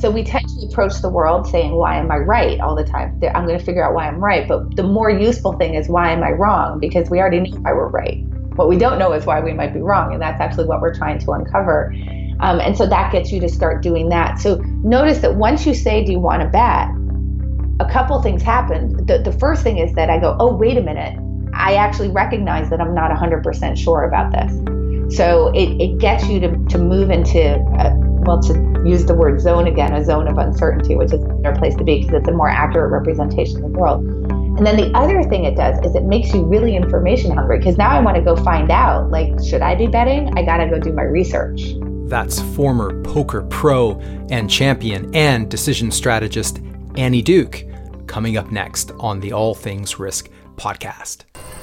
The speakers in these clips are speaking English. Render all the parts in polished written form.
So we tend to approach the world saying, why am I right all the time? I'm going to figure out why I'm right. But the more useful thing is, why am I wrong? Because we already know why we're right. What we don't know is why we might be wrong. And that's actually what we're trying to uncover. And so that gets you to start doing that. So notice that once you say, do you want to bet? A couple things happen. The first thing is that I go, oh, wait a minute. I actually recognize that I'm not 100% sure about this. So it gets you to move into, to use the word zone again, a zone of uncertainty, which is a better place to be because it's a more accurate representation of the world. And then the other thing it does is it makes you really information hungry, because now I want to go find out, like, should I be betting? I got to go do my research. That's former poker pro and champion and decision strategist Annie Duke, coming up next on the All Things Risk podcast.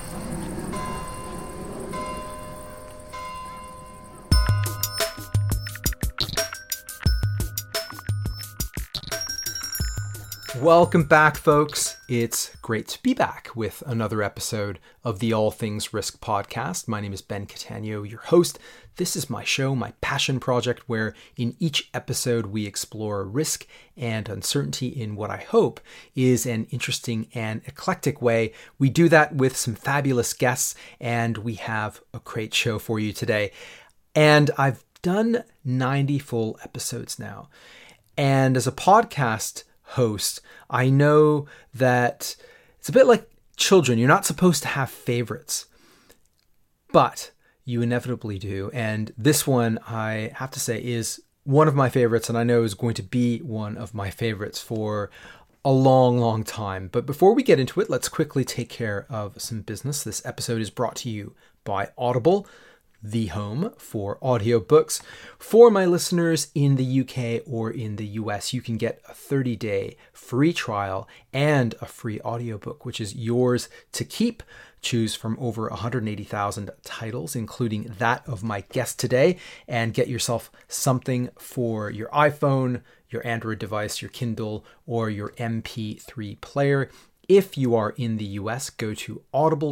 Welcome back, folks. It's great to be back with another episode of the All Things Risk podcast. My name is Ben Catania, your host. This is my show, my passion project, where in each episode we explore risk and uncertainty in what I hope is an interesting and eclectic way. We do that with some fabulous guests, and we have a great show for you today. And I've done 90 full episodes now. And as a podcast host, I know that it's a bit like children. You're not supposed to have favorites, but you inevitably do. And this one, I have to say, is one of my favorites, and I know is going to be one of my favorites for a long, long time. But before we get into it, let's quickly take care of some business. This episode is brought to you by Audible, the home for audiobooks. For my listeners in the UK or in the US, you can get a 30-day free trial and a free audiobook, which is yours to keep. Choose from over 180,000 titles, including that of my guest today, and get yourself something for your iPhone, your Android device, your Kindle, or your MP3 player. If you are in the US, go to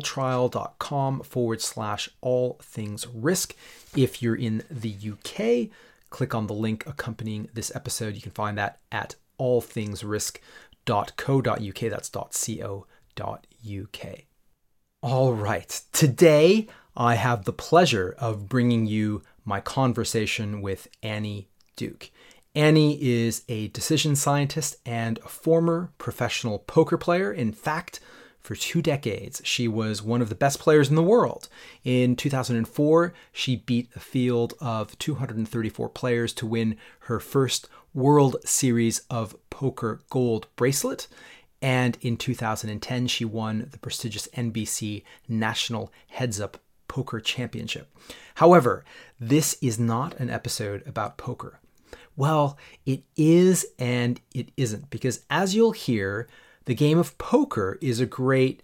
audibletrial.com/allthingsrisk. If you're in the UK, click on the link accompanying this episode. You can find that at allthingsrisk.co.uk. That's .co.uk. All right. Today, I have the pleasure of bringing you my conversation with Annie Duke. Annie is a decision scientist and a former professional poker player. In fact, for 2 decades, she was one of the best players in the world. In 2004, she beat a field of 234 players to win her first World Series of Poker gold bracelet. And in 2010, she won the prestigious NBC National Heads Up Poker Championship. However, this is not an episode about poker. Well, it is and it isn't, because as you'll hear, the game of poker is a great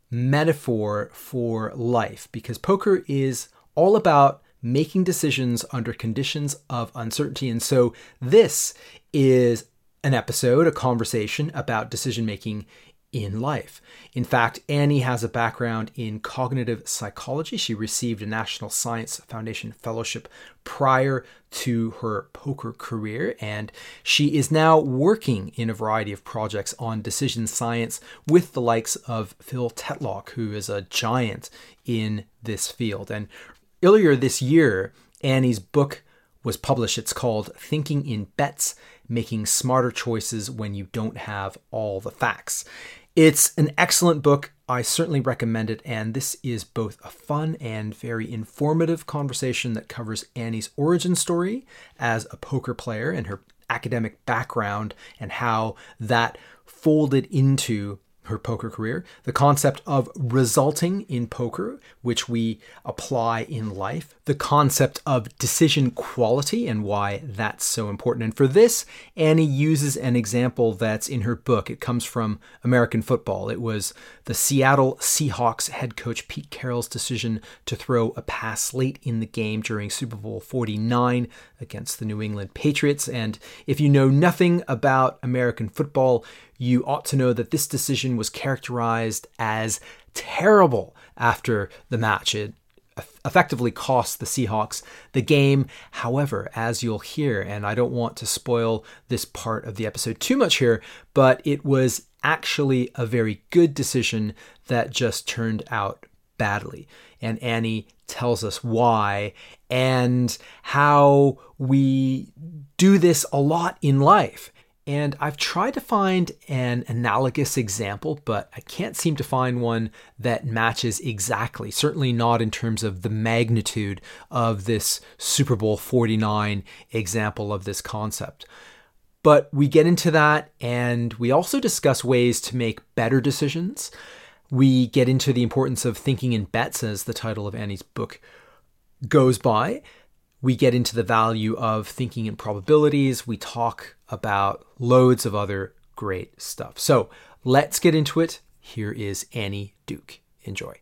metaphor for life, because poker is all about making decisions under conditions of uncertainty. And so this is an episode, a conversation about decision-making in life. In fact, Annie has a background in cognitive psychology. She received a National Science Foundation fellowship prior to her poker career, and she is now working in a variety of projects on decision science with the likes of Phil Tetlock, who is a giant in this field. And earlier this year, Annie's book was published. It's called Thinking in Bets: Making Smarter Choices When You Don't Have All the Facts. It's an excellent book. I certainly recommend it. And this is both a fun and very informative conversation that covers Annie's origin story as a poker player and her academic background and how that folded into her poker career, the concept of resulting in poker, which we apply in life, the concept of decision quality and why that's so important. And for this, Annie uses an example that's in her book. It comes from American football. It was the Seattle Seahawks head coach Pete Carroll's decision to throw a pass late in the game during Super Bowl 49 against the New England Patriots. And if you know nothing about American football, you ought to know that this decision was characterized as terrible after the match. It effectively cost the Seahawks the game. However, as you'll hear, and I don't want to spoil this part of the episode too much here, but it was actually a very good decision that just turned out badly. And Annie tells us why and how we do this a lot in life. And I've tried to find an analogous example, but I can't seem to find one that matches exactly, certainly not in terms of the magnitude of this Super Bowl 49 example of this concept. But we get into that, and we also discuss ways to make better decisions. We get into the importance of thinking in bets, as the title of Annie's book goes by. We get into the value of thinking in probabilities. We talk about loads of other great stuff. So let's get into it. Here is Annie Duke. Enjoy.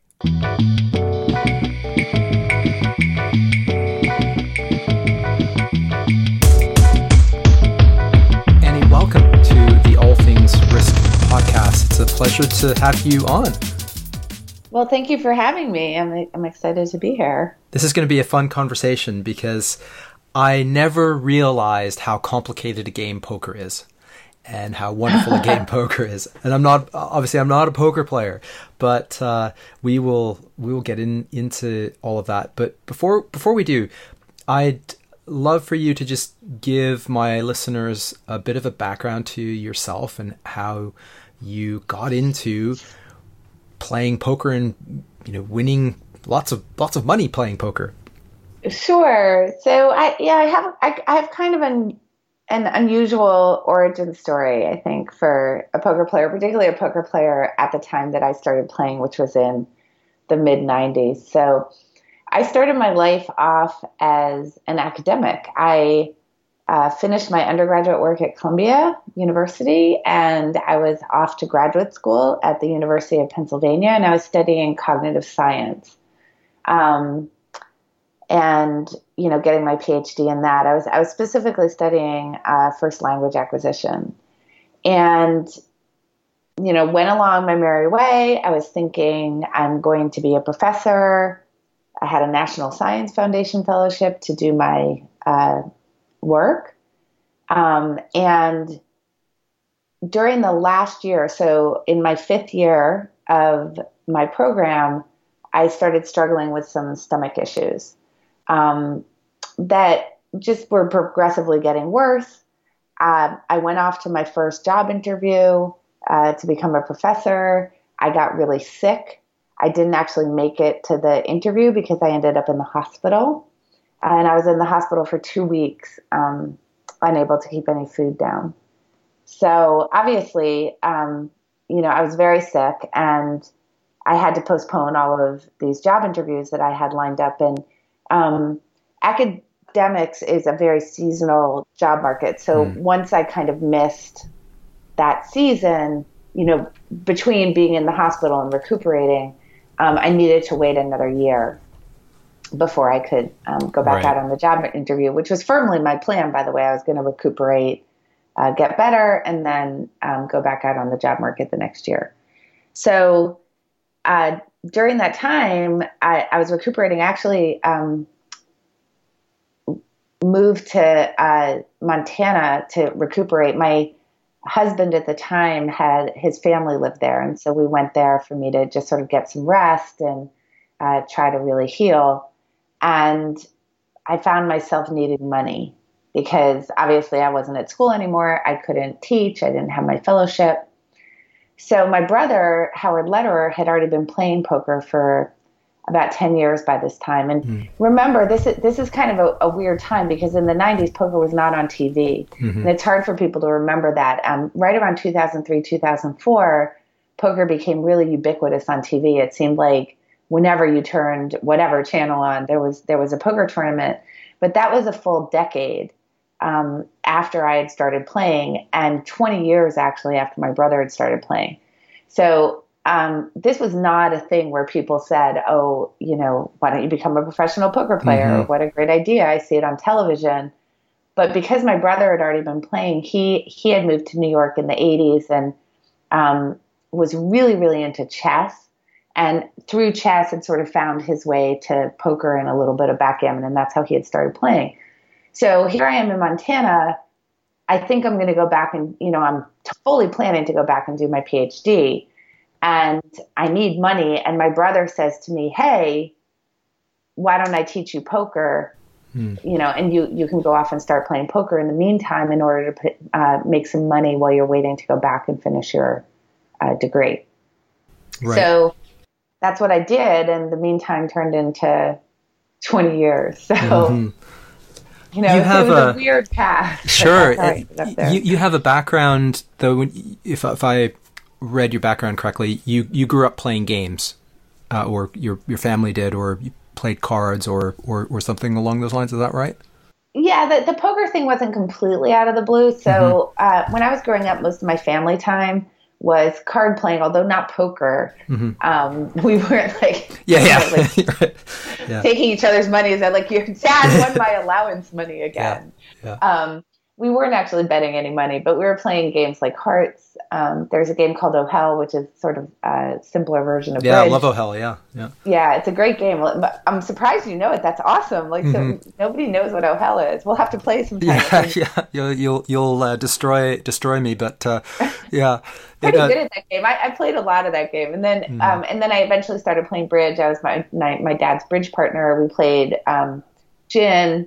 Annie, welcome to the All Things Risk podcast. It's a pleasure to have you on. Well, thank you for having me. I'm excited to be here. This is going to be a fun conversation because I never realized how complicated a game poker is and how wonderful a game poker is. And I'm not a poker player, but we will get into all of that. But before we do, I'd love for you to just give my listeners a bit of a background to yourself and how you got into playing poker and winning lots of money playing poker. Sure. So I have kind of an unusual origin story, I think, for a poker player, particularly a poker player at the time that I started playing, which was in the mid 90s. So I started my life off as an academic. I finished my undergraduate work at Columbia University, and I was off to graduate school at the University of Pennsylvania, and I was studying cognitive science. And getting my PhD in that. I was specifically studying first language acquisition, and went along my merry way. I was thinking I'm going to be a professor. I had a National Science Foundation fellowship to do my work. And during the last year, so in my 5th year of my program, I started struggling with some stomach issues that just were progressively getting worse. I went off to my first job interview to become a professor. I got really sick. I didn't actually make it to the interview because I ended up in the hospital. And I was in the hospital for 2 weeks, unable to keep any food down. So obviously, I was very sick, and I had to postpone all of these job interviews that I had lined up. And academics is a very seasonal job market. So once I kind of missed that season, between being in the hospital and recuperating, I needed to wait another year before I could go back out on the job interview, which was firmly my plan, by the way. I was going to recuperate, get better, and then go back out on the job market the next year. So during that time, I was recuperating, actually moved to Montana to recuperate. My husband at the time had his family live there, and so we went there for me to just sort of get some rest and try to really heal. And I found myself needing money because obviously I wasn't at school anymore. I couldn't teach. I didn't have my fellowship. So my brother, Howard Lederer, had already been playing poker for about 10 years by this time. And remember, this is kind of a weird time because in the 90s, poker was not on TV. And it's hard for people to remember that. Right around 2003, 2004, poker became really ubiquitous on TV. It seemed like whenever you turned whatever channel on, there was a poker tournament. But that was a full decade after I had started playing, and 20 years actually after my brother had started playing. So this was not a thing where people said, oh, why don't you become a professional poker player? Or what a great idea. I see it on television. But because my brother had already been playing, he had moved to New York in the 80s and was really, really into chess. and through chess had sort of found his way to poker and a little bit of backgammon, and that's how he had started playing. So here I am in Montana. I think I'm going to go back and, I'm fully planning to go back and do my PhD, and I need money. And my brother says to me, hey, why don't I teach you poker? And you can go off and start playing poker in the meantime in order to make some money while you're waiting to go back and finish your degree. Right. So that's what I did. And the meantime turned into 20 years. So, it was a weird path. Sure. You have a background, though, if I read your background correctly, you grew up playing games, or your family did, or you played cards or something along those lines. Is that right? Yeah, the poker thing wasn't completely out of the blue. So when I was growing up, most of my family time was card playing, although not poker. We weren't taking each other's money. Is that like your dad won my allowance money again? Yeah. We weren't actually betting any money, but we were playing games like Hearts. There's a game called Oh!Hell, which is sort of a simpler version of Bridge. I love Oh!Hell. Yeah, it's a great game. I'm surprised you know it. That's awesome. So nobody knows what Oh!Hell is. We'll have to play sometime. You'll destroy me, but yeah. Pretty good at that game. I played a lot of that game, and then I eventually started playing Bridge. I was my dad's Bridge partner. We played Gin.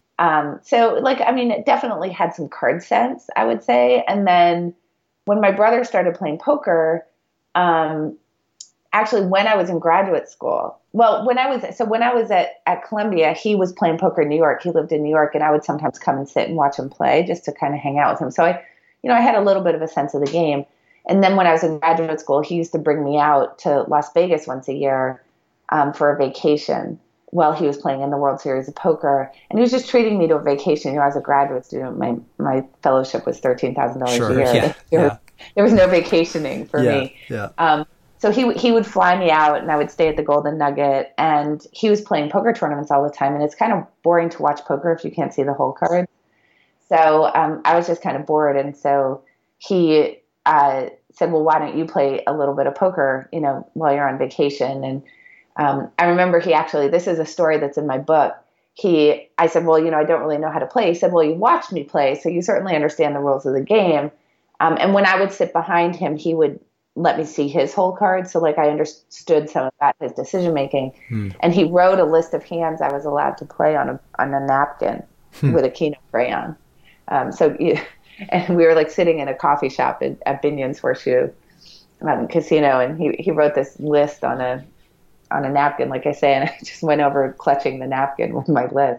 It definitely had some card sense, I would say. And then when my brother started playing poker, actually when I was in graduate school, when I was at Columbia, he was playing poker in New York. He lived in New York, and I would sometimes come and sit and watch him play just to kind of hang out with him. So I had a little bit of a sense of the game. And then when I was in graduate school, he used to bring me out to Las Vegas once a year for a vacation while he was playing in the World Series of Poker. And he was just treating me to a vacation. As a graduate student, my fellowship was $13,000 a year. There was no vacationing for me. Yeah. So he would fly me out, and I would stay at the Golden Nugget, and he was playing poker tournaments all the time. And it's kind of boring to watch poker if you can't see the whole card. So I was just kind of bored. And so he said, well, why don't you play a little bit of poker, while you're on vacation? And I remember this is a story that's in my book. I said, well, I don't really know how to play. He said, well, you watched me play, so you certainly understand the rules of the game. And when I would sit behind him, he would let me see his whole card. So I understood some of that, his decision making. And he wrote a list of hands I was allowed to play on a napkin with a Keno crayon. And we were sitting in a coffee shop at Binion's Horseshoe Casino, and he wrote this list on a napkin, like I say, and I just went over clutching the napkin with my list.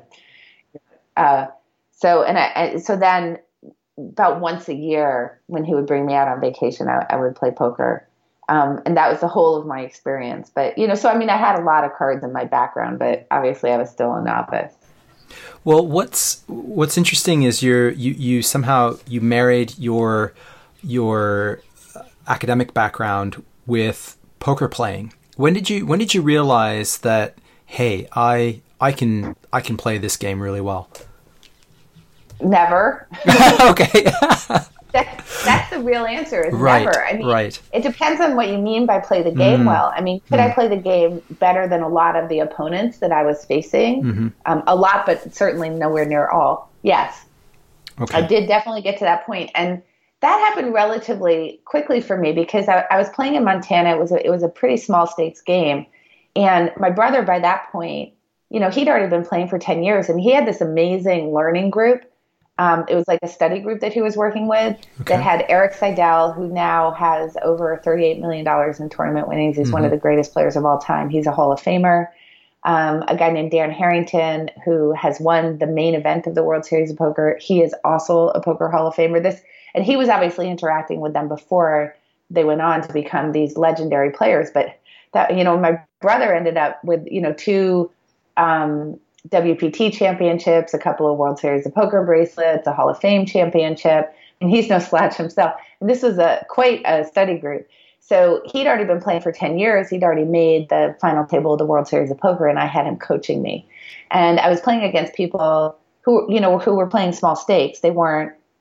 So then about once a year when he would bring me out on vacation, I would play poker. And that was the whole of my experience. But, I had a lot of cards in my background, but obviously I was still a novice. Well, what's interesting is you somehow married your academic background with poker playing. When did you realize that, hey, I can play this game really well? Never. Okay. That's the real answer. Is right, never. Right. It depends on what you mean by play the game well. Could I play the game better than a lot of the opponents that I was facing? A lot, but certainly nowhere near all. Yes. Okay. I did definitely get to that point. And that happened relatively quickly for me because I was playing in Montana. It was a pretty small stakes game. And my brother, by that point, he'd already been playing for 10 years, and he had this amazing learning group. It was like a study group that he was working with that had Eric Seidel, who now has over $38 million in tournament winnings. He's one of the greatest players of all time. He's a Hall of Famer. A guy named Dan Harrington, who has won the main event of the World Series of Poker. He is also a Poker Hall of Famer. And he was obviously interacting with them before they went on to become these legendary players. But that, my brother ended up with, 2 WPT championships, a couple of World Series of Poker bracelets, a Hall of Fame championship, and he's no slouch himself. And this was quite a study group. So he'd already been playing for 10 years. He'd already made the final table of the World Series of Poker, and I had him coaching me. And I was playing against people who were playing small stakes. They weren't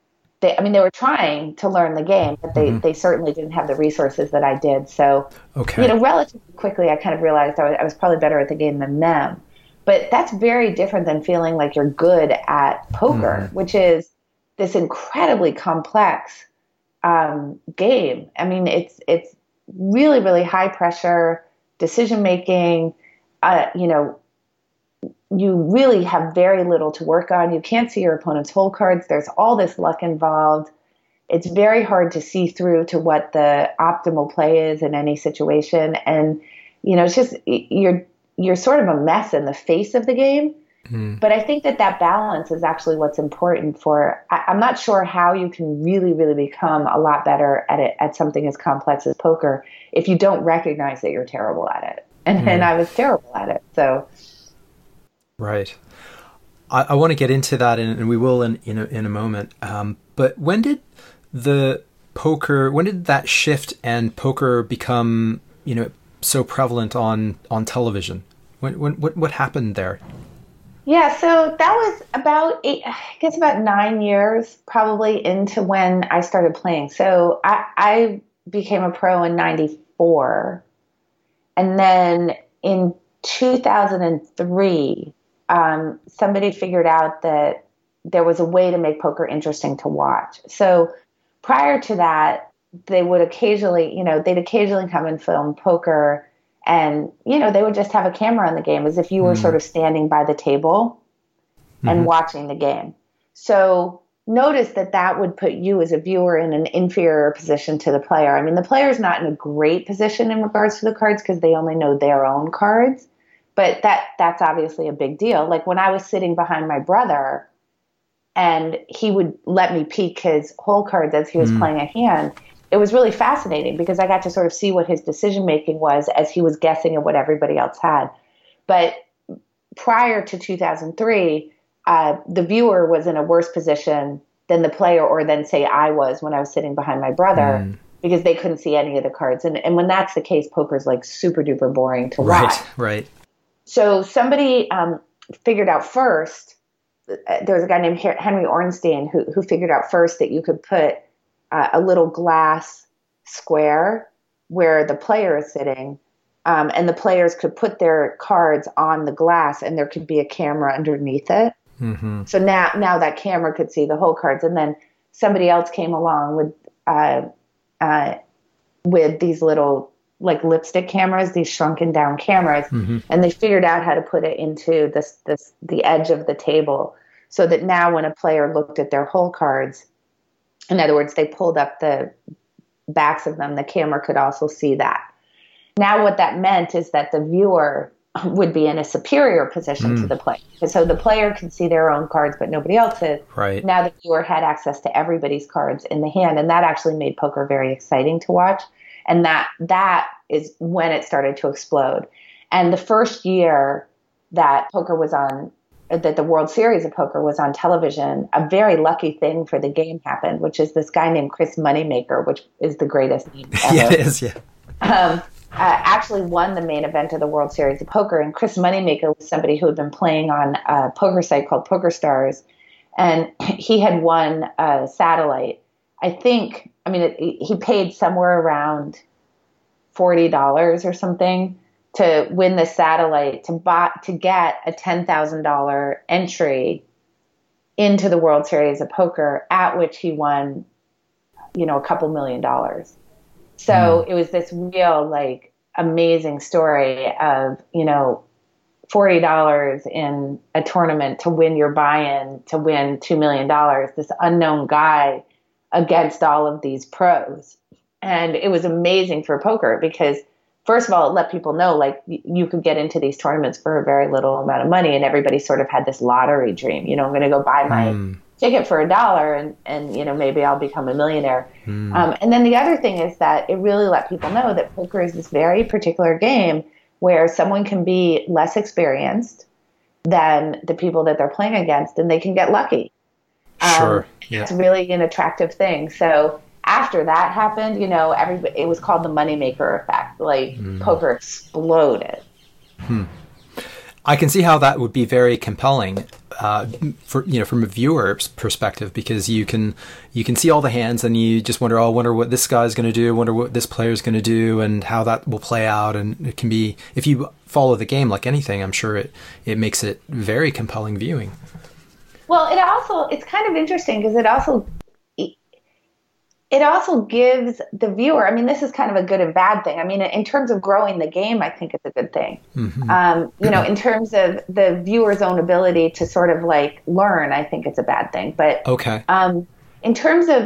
they were trying to learn the game, but they certainly didn't have the resources that I did. So, relatively quickly, I kind of realized I was probably better at the game than them. But that's very different than feeling like you're good at poker, which is this incredibly complex game. I mean, it's really, really high pressure decision making. You really have very little to work on. You can't see your opponent's hole cards. There's all this luck involved. It's very hard to see through to what the optimal play is in any situation. And, it's just, you're sort of a mess in the face of the game. But I think that balance is actually what's important I'm not sure how you can really, really become a lot better at it, at something as complex as poker, if you don't recognize that you're terrible at it. And I was terrible at it. So. Right. I want to get into that, and we will in a moment. But when did that shift and poker become, so prevalent on television? What happened there? Yeah, so that was about 9 years probably into when I started playing. So I became a pro in 94. And then in 2003, somebody figured out that there was a way to make poker interesting to watch. So prior to that, they would occasionally come and film poker, and, they would just have a camera on the game as if you were sort of standing by the table and watching the game. So notice that would put you as a viewer in an inferior position to the player. I mean, the player's not in a great position in regards to the cards because they only know their own cards. But that's obviously a big deal. Like when I was sitting behind my brother and he would let me peek his hole cards as he was playing a hand, it was really fascinating because I got to sort of see what his decision making was as he was guessing at what everybody else had. But prior to 2003, the viewer was in a worse position than the player, or than say I was when I was sitting behind my brother, because they couldn't see any of the cards. And when that's the case, poker's like super duper boring to watch. Right. So somebody figured out first, there was a guy named Henry Ornstein who figured out first that you could put a little glass square where the player is sitting, and the players could put their cards on the glass and there could be a camera underneath it. So now that camera could see the whole cards. And then somebody else came along with these little like lipstick cameras, these shrunken down cameras, and they figured out how to put it into the edge of the table so that now when a player looked at their hole cards, in other words, they pulled up the backs of them, the camera could also see that. Now what that meant is that the viewer would be in a superior position to the player. So the player could see their own cards, but nobody else's. Right. Now the viewer had access to everybody's cards in the hand, and that actually made poker very exciting to watch. And that is when it started to explode. And the first year that the World Series of Poker was on television, a very lucky thing for the game happened, which is this guy named Chris Moneymaker, which is the greatest name ever. Yeah, it is, yeah. Actually won the main event of the World Series of Poker. And Chris Moneymaker was somebody who had been playing on a poker site called PokerStars. And he had won a satellite. He paid somewhere around $40 or something to win the satellite to get a $10,000 entry into the World Series of Poker, at which he won, a couple $1 million. So it was this real, like, amazing story of, $40 in a tournament to win your buy-in, to win $2 million, this unknown guy against all of these pros. And it was amazing for poker because, first of all, it let people know, like, you could get into these tournaments for a very little amount of money, and everybody sort of had this lottery dream. I'm going to go buy my ticket for $1 and maybe I'll become a millionaire. And then the other thing is that it really let people know that poker is this very particular game where someone can be less experienced than the people that they're playing against, and they can get lucky. Sure. Yeah. It's really an attractive thing. So after that happened, it was called the moneymaker effect. Like poker exploded. I can see how that would be very compelling. from a viewer's perspective, because you can see all the hands and you just wonder, wonder what this guy's going to do, wonder what this player's going to do, and how that will play out. And it can be, if you follow the game like anything, I'm sure it makes it very compelling viewing. Well, it's kind of interesting because it also gives the viewer, I mean, this is kind of a good and bad thing. I mean, in terms of growing the game, I think it's a good thing. Mm-hmm. In terms of the viewer's own ability to sort of like learn, I think it's a bad thing. But okay. In terms of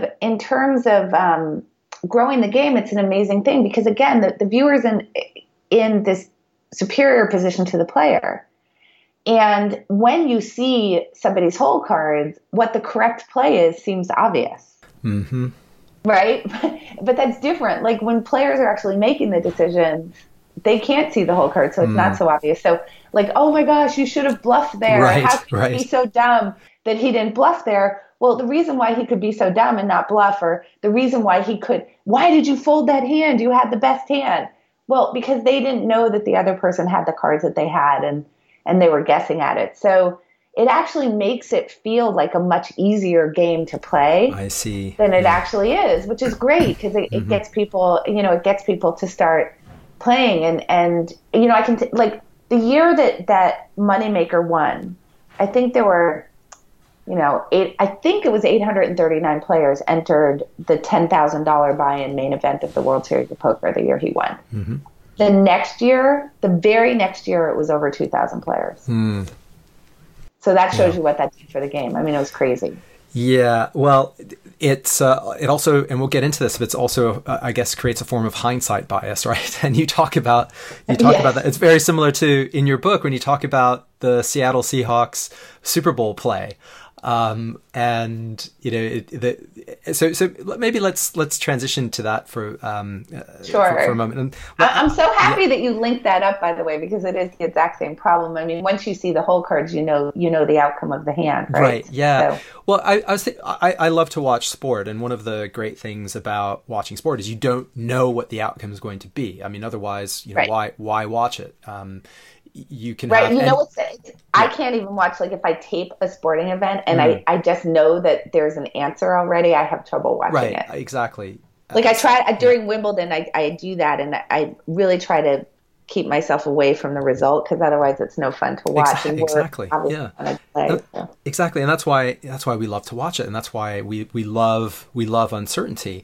growing the game, it's an amazing thing because again, the viewer's in this superior position to the player. And when you see somebody's hole cards, what the correct play is seems obvious. Mm-hmm. Right? But that's different. Like when players are actually making the decisions, they can't see the whole card, so it's not so obvious. So like, oh my gosh, you should have bluffed there. Right, How could he be so dumb that he didn't bluff there? Well, the reason why he could be so dumb and not bluff, or the reason why why did you fold that hand? You had the best hand. Well, because they didn't know that the other person had the cards that they had, and they were guessing at it. So it actually makes it feel like a much easier game to play. I see. Than it actually is, which is great because it gets people, it gets people to start playing. And I can, like the year that Moneymaker won, I think there were, I think it was 839 players entered the $10,000 buy-in main event of the World Series of Poker the year he won. Mm-hmm. The very next year, it was over 2,000 players. Mm. So that shows you what that did for the game. I mean, it was crazy. Yeah, well, it also, and we'll get into this, but it's also, I guess, creates a form of hindsight bias, right? And you talk about that. It's very similar to in your book when you talk about the Seattle Seahawks Super Bowl play. And so maybe let's transition to that for a moment. And I'm so happy that you linked that up, by the way, because it is the exact same problem. I mean, once you see the whole cards, you know the outcome of the hand, right? Right. Yeah. So. Well, I love to watch sport, and one of the great things about watching sport is you don't know what the outcome is going to be. I mean, otherwise, right. why watch it? You can right. I can't even watch, like if I tape a sporting event and I just know that there's an answer already, I have trouble watching it. Right, exactly. Like I try during Wimbledon, I do that, and I really try to keep myself away from the result because otherwise it's no fun to watch. Exactly. Yeah. Play, so. Exactly, and that's why we love to watch it, and that's why we love uncertainty.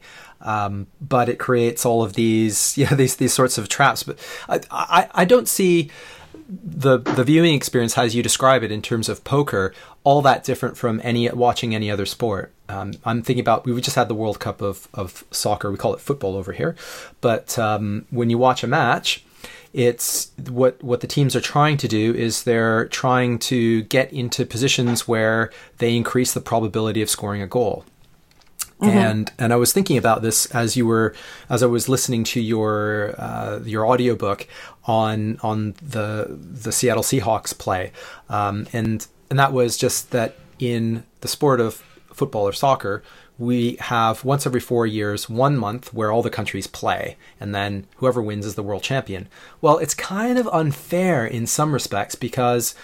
But it creates all of these these sorts of traps. But I don't see the viewing experience as you describe it in terms of poker all that different from watching any other sport. I'm thinking about, we just had the World Cup of soccer. We call it football over here. But when you watch a match, it's what the teams are trying to do is they're trying to get into positions where they increase the probability of scoring a goal. Mm-hmm. And I was thinking about this as I was listening to your audiobook on the Seattle Seahawks play, and that was just that in the sport of football or soccer, we have once every 4 years 1 month where all the countries play, and then whoever wins is the world champion. Well, it's kind of unfair in some respects because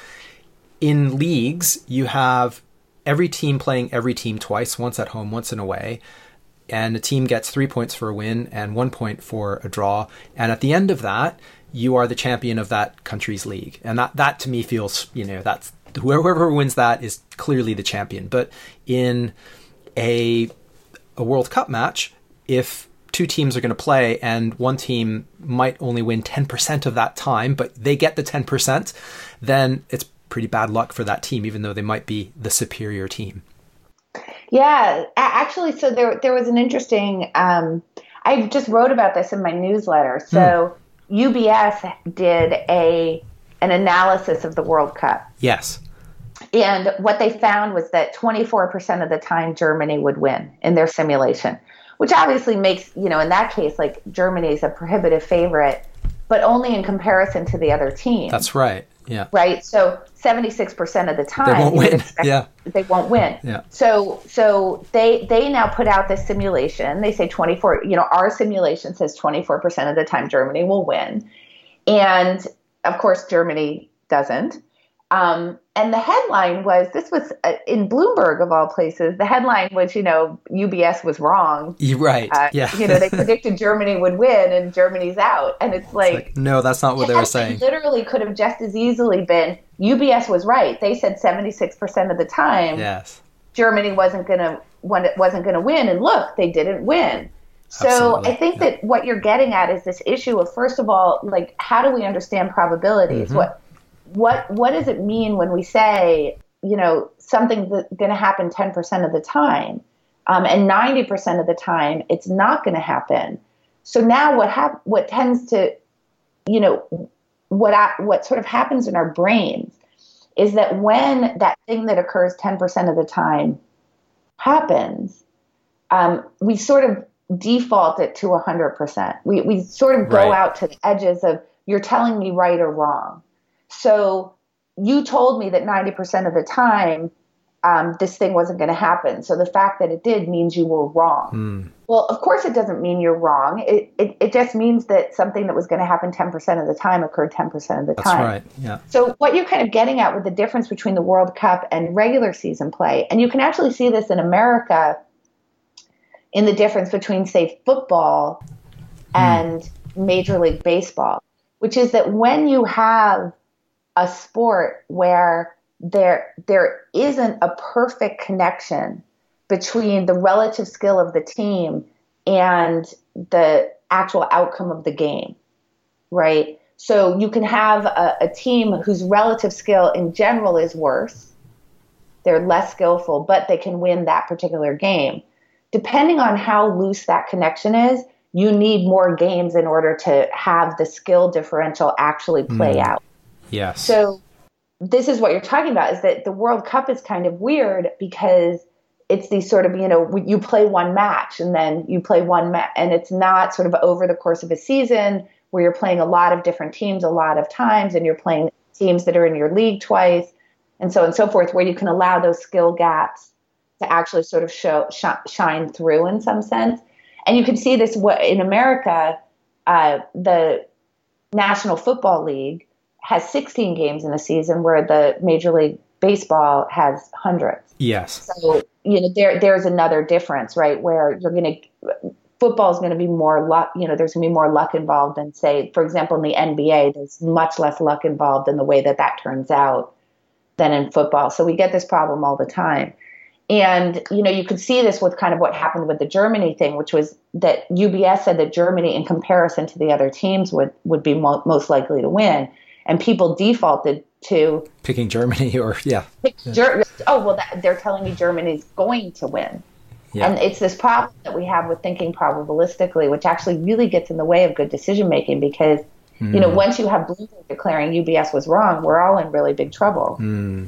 in leagues you have every team playing every team twice, once at home, once and away. And a team gets 3 points for a win and 1 point for a draw. And at the end of that, you are the champion of that country's league. And that to me feels, that's whoever wins that is clearly the champion. But in a World Cup match, if two teams are going to play and one team might only win 10% of that time, but they get the 10%, then it's pretty bad luck for that team, even though they might be the superior team. Yeah, actually, so there was an interesting, I just wrote about this in my newsletter. So UBS did an analysis of the World Cup. Yes. And what they found was that 24% of the time Germany would win in their simulation, which obviously makes, in that case, like Germany is a prohibitive favorite, but only in comparison to the other team. That's right. Yeah. Right. So 76% of the time they won't win. Yeah. They won't win. Yeah. So they now put out this simulation. They say 24, our simulation says 24% of the time Germany will win. And of course Germany doesn't. And And the headline was, this was in Bloomberg of all places, the headline was, UBS was wrong. You're right. Yeah. They predicted Germany would win and Germany's out. And it's like no, that's not what they were saying. Literally could have just as easily been, UBS was right. They said 76% of the time, yes, Germany wasn't going to win. And look, they didn't win. So absolutely. I think that what you're getting at is this issue of, first of all, like, how do we understand probabilities? Mm-hmm. What does it mean when we say, something's going to happen 10% of the time, and 90% of the time it's not going to happen? So now what tends to, what sort of happens in our brains is that when that thing that occurs 10% of the time happens, we sort of default it to 100%. We sort of go out to the edges of, you're telling me right or wrong. So you told me that 90% of the time this thing wasn't going to happen. So the fact that it did means you were wrong. Well, of course it doesn't mean you're wrong. It just means that something that was going to happen 10% of the time occurred 10% of the time. That's right, yeah. So what you're kind of getting at with the difference between the World Cup and regular season play, and you can actually see this in America in the difference between, say, football and Major League Baseball, which is that when you have a sport where there isn't a perfect connection between the relative skill of the team and the actual outcome of the game, right? So you can have a team whose relative skill in general is worse. They're less skillful, but they can win that particular game. Depending on how loose that connection is, you need more games in order to have the skill differential actually play out. Yes. So this is what you're talking about, is that the World Cup is kind of weird because it's these sort of, you play one match and then you play one match, and it's not sort of over the course of a season where you're playing a lot of different teams a lot of times, and you're playing teams that are in your league twice, and so on and so forth, where you can allow those skill gaps to actually sort of shine through in some sense. And you can see this in America. The National Football League has 16 games in a season, where the Major League Baseball has hundreds. Yes. So, there's another difference, right? Where football is going to be more luck, there's going to be more luck involved than, say, for example, in the NBA, there's much less luck involved in the way that turns out than in football. So we get this problem all the time. And, you could see this with kind of what happened with the Germany thing, which was that UBS said that Germany, in comparison to the other teams, would be most likely to win. And people defaulted to picking Germany they're telling me Germany's going to win. Yeah. And it's this problem that we have with thinking probabilistically, which actually really gets in the way of good decision making, because, once you have Bloomberg declaring UBS was wrong, we're all in really big trouble.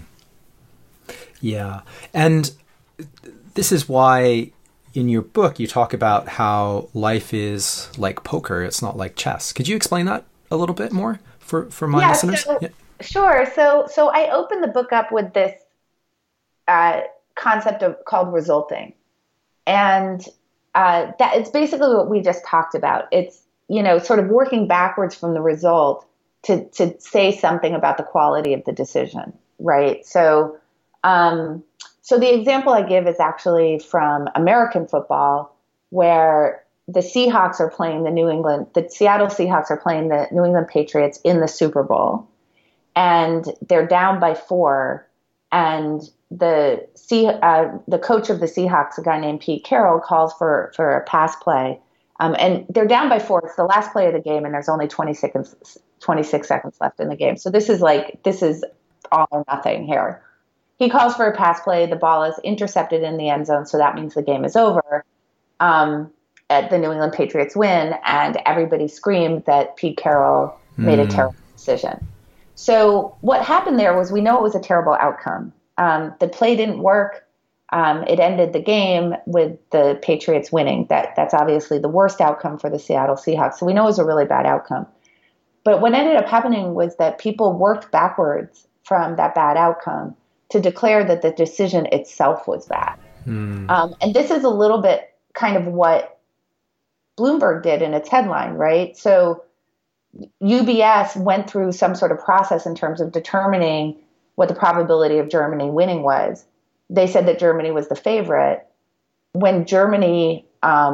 Yeah. And this is why in your book you talk about how life is like poker. It's not like chess. Could you explain that a little bit more for my listeners? Sure. So I opened the book up with this concept called resulting. And that it's basically what we just talked about. It's, sort of working backwards from the result to say something about the quality of the decision, right? So the example I give is actually from American football, where the Seahawks are playing the Seattle Seahawks are playing the New England Patriots in the Super Bowl, and they're down by 4, and the coach of the Seahawks, a guy named Pete Carroll, calls for a pass play, and they're down by 4. It's the last play of the game, and there's only 26 seconds left in the game. So this is all or nothing here. He calls for a pass play. The ball is intercepted in the end zone, so that means the game is over. The New England Patriots win, and everybody screamed that Pete Carroll made a terrible decision. So what happened there was, we know it was a terrible outcome. The play didn't work. It ended the game with the Patriots winning. That's obviously the worst outcome for the Seattle Seahawks. So we know it was a really bad outcome. But what ended up happening was that people worked backwards from that bad outcome to declare that the decision itself was bad. And this is a little bit kind of what Bloomberg did in its headline, right? So UBS went through some sort of process in terms of determining what the probability of Germany winning was. They said that Germany was the favorite. When Germany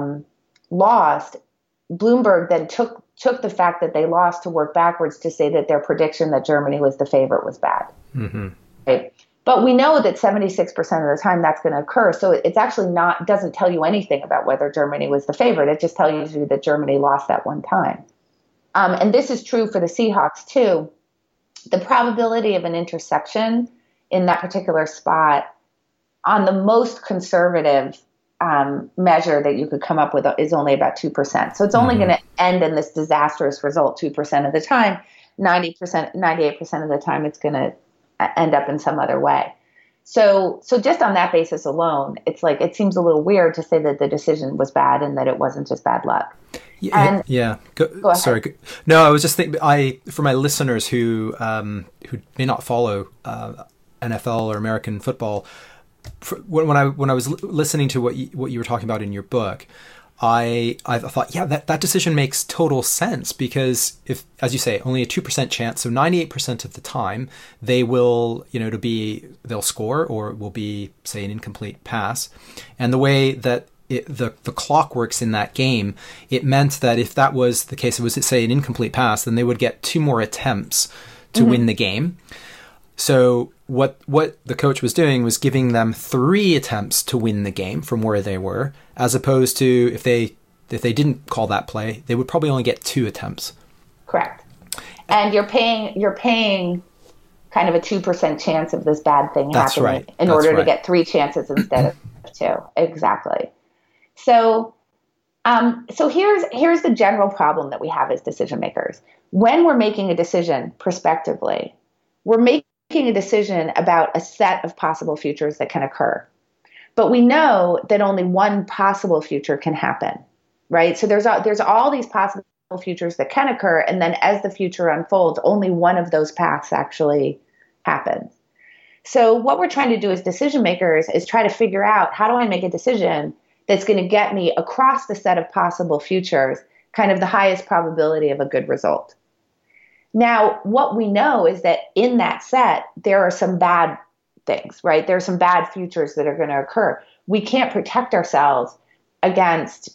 lost, Bloomberg then took the fact that they lost to work backwards to say that their prediction that Germany was the favorite was bad. Mm-hmm. Right? But we know that 76% of the time that's going to occur. So it's actually doesn't tell you anything about whether Germany was the favorite. It just tells you that Germany lost that one time. And this is true for the Seahawks too. The probability of an interception in that particular spot on the most conservative measure that you could come up with is only about 2%. So it's only going to end in this disastrous result 2% of the time. 90%, 98% of the time, it's going to end up in some other way. So just on that basis alone, it's like, it seems a little weird to say that the decision was bad and that it wasn't just bad luck. Yeah. Go ahead. Sorry. No, I was just thinking, for my listeners who may not follow NFL or American football, when I was listening to what you were talking about in your book, I thought, yeah, that decision makes total sense, because if, as you say, only a 2% chance, so 98% of the time they will, they'll score, or it will be, say, an incomplete pass. And the way that the clock works in that game, it meant that if that was the case, it was, say, an incomplete pass, then they would get 2 more attempts to win the game. So what the coach was doing was giving them 3 attempts to win the game from where they were, as opposed to if they didn't call that play, they would probably only get 2 attempts. Correct. And you're paying kind of a 2% chance of this bad thing happening in order to get 3 chances instead of 2. Exactly. So here's the general problem that we have as decision makers. When we're making a decision prospectively, we're making a decision about a set of possible futures that can occur. But we know that only one possible future can happen, right? So there's all these possible futures that can occur, and then as the future unfolds, only one of those paths actually happens. So what we're trying to do as decision makers is try to figure out, how do I make a decision that's going to get me across the set of possible futures, kind of the highest probability of a good result. Now, what we know is that in that set, there are some bad things, right? There are some bad futures that are going to occur. We can't protect ourselves against,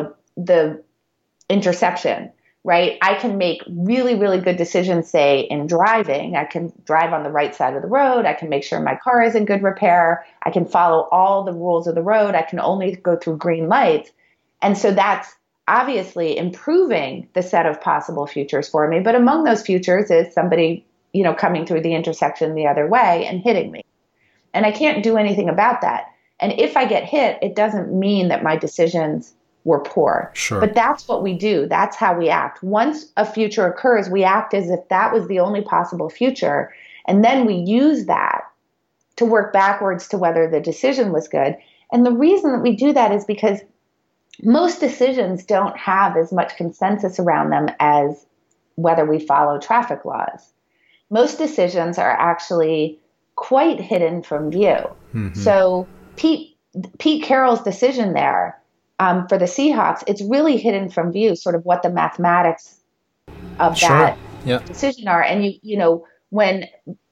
the interception, right? I can make really, really good decisions, say, in driving. I can drive on the right side of the road. I can make sure my car is in good repair. I can follow all the rules of the road. I can only go through green lights. And so that's obviously improving the set of possible futures for me. But among those futures is somebody, coming through the intersection the other way and hitting me. And I can't do anything about that. And if I get hit, it doesn't mean that my decisions were poor. Sure. But that's what we do. That's how we act. Once a future occurs, we act as if that was the only possible future. And then we use that to work backwards to whether the decision was good. And the reason that we do that is because most decisions don't have as much consensus around them as whether we follow traffic laws. Most decisions are actually quite hidden from view. Mm-hmm. So Pete Carroll's decision there for the Seahawks, it's really hidden from view, sort of what the mathematics of that decision are. And when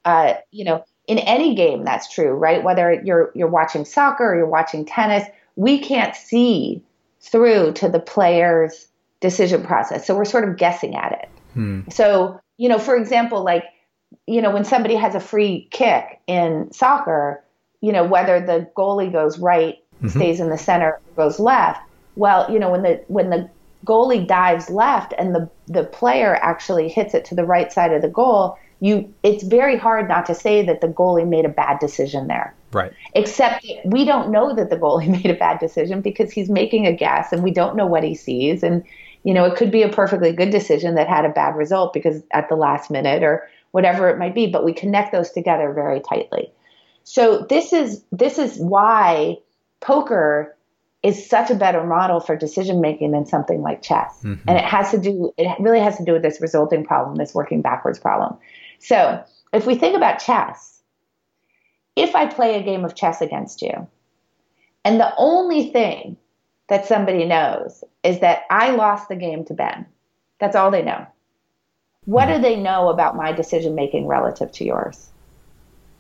in any game that's true, right? Whether you're watching soccer or you're watching tennis, we can't see through to the player's decision process. So we're sort of guessing at it. So, for example, when somebody has a free kick in soccer, whether the goalie goes right, stays in the center, goes left. Well, when the goalie dives left and the player actually hits it to the right side of the goal, it's very hard not to say that the goalie made a bad decision there. Right. Except we don't know that the goalie made a bad decision because he's making a guess and we don't know what he sees. And, it could be a perfectly good decision that had a bad result because at the last minute or whatever it might be, but we connect those together very tightly. So this is why poker is such a better model for decision making than something like chess. Mm-hmm. And it really has to do with this resulting problem, this working backwards problem. So if we think about chess, if I play a game of chess against you, and the only thing that somebody knows is that I lost the game to Ben, that's all they know. What do they know about my decision making relative to yours?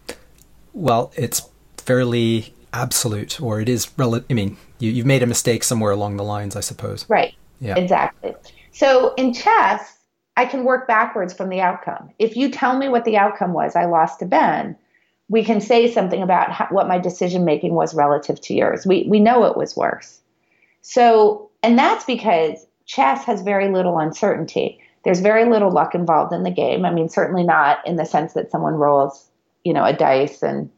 Well, it's fairly absolute, or it is I mean, you've made a mistake somewhere along the lines, I suppose. Right. Yeah. Exactly. So in chess, I can work backwards from the outcome. If you tell me what the outcome was, I lost to Ben, we can say something about what my decision making was relative to yours. We know it was worse. So, and that's because chess has very little uncertainty. There's very little luck involved in the game. I mean, certainly not in the sense that someone rolls, a dice and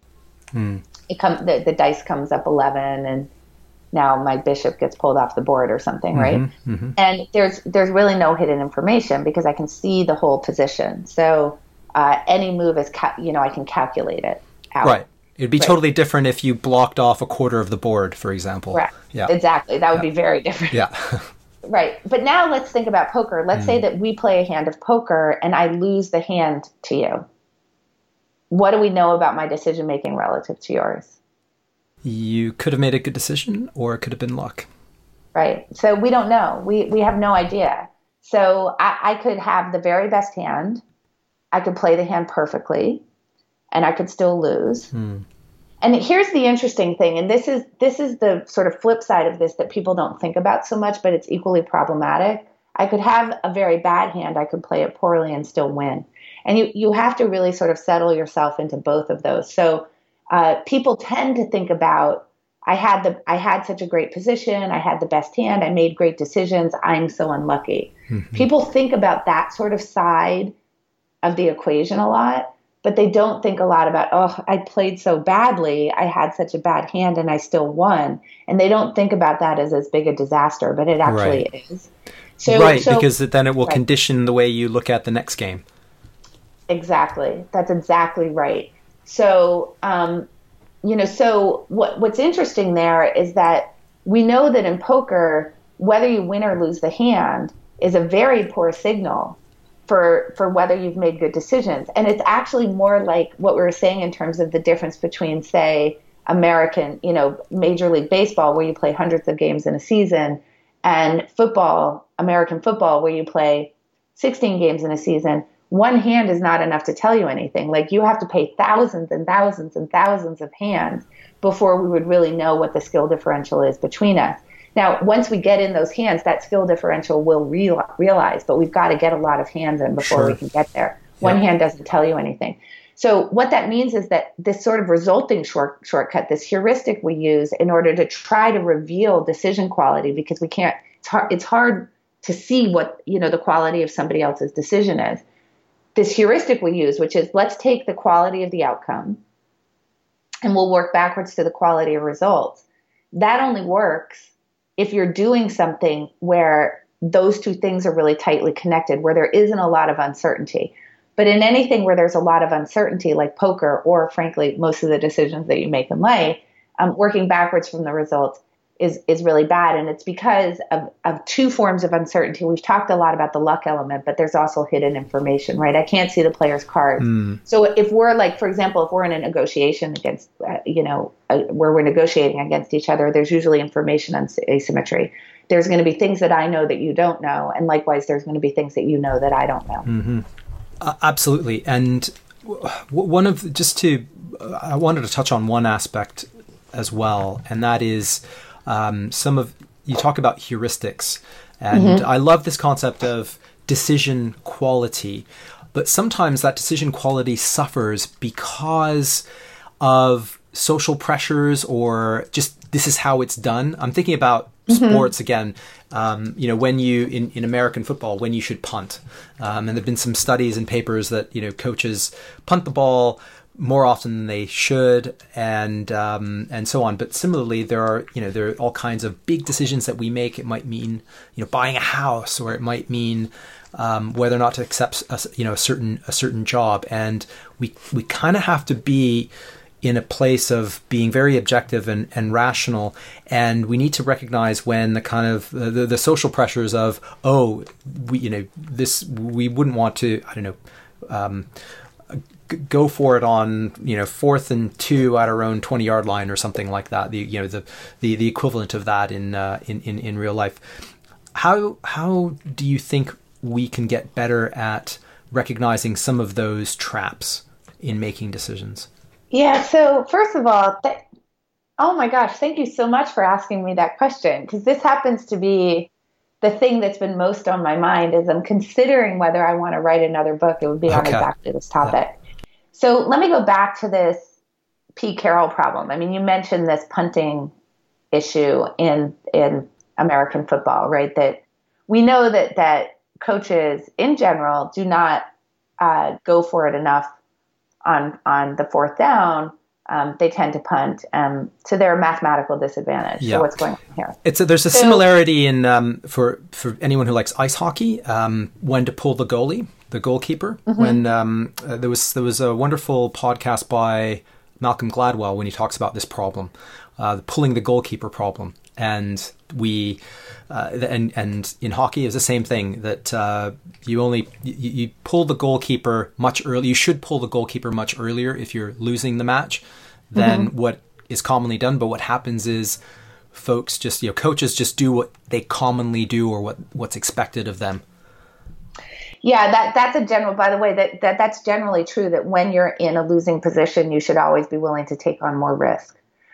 the dice comes up 11 and now my bishop gets pulled off the board or something, right? Mm-hmm. And there's really no hidden information because I can see the whole position. So any move is, I can calculate it out. Right. It'd be totally different if you blocked off a quarter of the board, for example. Right. Yeah. Exactly. That would be very different. Yeah. Right. But now let's think about poker. Let's say that we play a hand of poker and I lose the hand to you. What do we know about my decision making relative to yours? You could have made a good decision or it could have been luck. Right. So we don't know. We have no idea. So I could have the very best hand. I could play the hand perfectly and I could still lose. And here's the interesting thing, and this is the sort of flip side of this that people don't think about so much, but it's equally problematic. I could have a very bad hand. I could play it poorly and still win. And you have to really sort of settle yourself into both of those. So people tend to think about, I had such a great position. I had the best hand. I made great decisions. I'm so unlucky. Mm-hmm. People think about that sort of side of the equation a lot. But they don't think a lot about, I played so badly. I had such a bad hand and I still won. And they don't think about that as big a disaster, but it actually is. So, because then it will condition the way you look at the next game. Exactly. That's exactly right. So, so what's interesting there is that we know that in poker, whether you win or lose the hand is a very poor signal for whether you've made good decisions. And it's actually more like what we were saying in terms of the difference between, say, American, Major League Baseball, where you play hundreds of games in a season, and football, American football, where you play 16 games in a season. One hand is not enough to tell you anything. Like, you have to play thousands and thousands and thousands of hands before we would really know what the skill differential is between us. Now, once we get in those hands, that skill differential will realize, but we've got to get a lot of hands in before we can get there. One hand doesn't tell you anything. So what that means is that this sort of resulting shortcut, this heuristic we use in order to try to reveal decision quality, because we can't, it's hard to see what, the quality of somebody else's decision is. This heuristic we use, which is, let's take the quality of the outcome and we'll work backwards to the quality of results. That only works if you're doing something where those two things are really tightly connected, where there isn't a lot of uncertainty. But in anything where there's a lot of uncertainty, like poker, or frankly, most of the decisions that you make in life, working backwards from the results is really bad. And it's because of two forms of uncertainty. We've talked a lot about the luck element, but there's also hidden information, right? I can't see the player's cards. So if we're like, for example, if we're in a negotiation against, where we're negotiating against each other, there's usually information on asymmetry. There's going to be things that I know that you don't know. And likewise, there's going to be things that you know that I don't know. Mm-hmm. Absolutely. And I wanted to touch on one aspect as well, and that is, you talk about heuristics, and I love this concept of decision quality, but sometimes that decision quality suffers because of social pressures or just this is how it's done. I'm thinking about sports again, when you, in American football, when you should punt. And there've been some studies and papers that, coaches punt the ball more often than they should, and so on. But similarly, there are all kinds of big decisions that we make. It might mean, buying a house, or it might mean whether or not to accept a certain job. And we kind of have to be in a place of being very objective and rational, and we need to recognize when the kind of the social pressures of we wouldn't want to go for it on 4th and 2 at our own 20-yard line or something like that. The equivalent of that in real life. How do you think we can get better at recognizing some of those traps in making decisions? Yeah. So first of all, oh my gosh, thank you so much for asking me that question, because this happens to be the thing that's been most on my mind as I'm considering whether I want to write another book. It would be on Okay. exactly this Yeah. topic. So let me go back to this Pete Carroll problem. I mean, you mentioned this punting issue in American football, right? That we know that coaches in general do not go for it enough on the fourth down. They tend to punt to their mathematical disadvantage. So Yeah. what's going on here? There's a So, similarity in for anyone who likes ice hockey, when to pull the goalie, the goalkeeper. When there was a wonderful podcast by Malcolm Gladwell when he talks about this problem, pulling the goalkeeper problem, and and in hockey is the same thing, that you pull the goalkeeper much early. You should pull the goalkeeper much earlier if you're losing the match than what is commonly done. But what happens is folks just, coaches just do what they commonly do, or what's expected of them. yeah, that's a general. By the way, that's generally true. That when you're in a losing position, you should always be willing to take on more risk.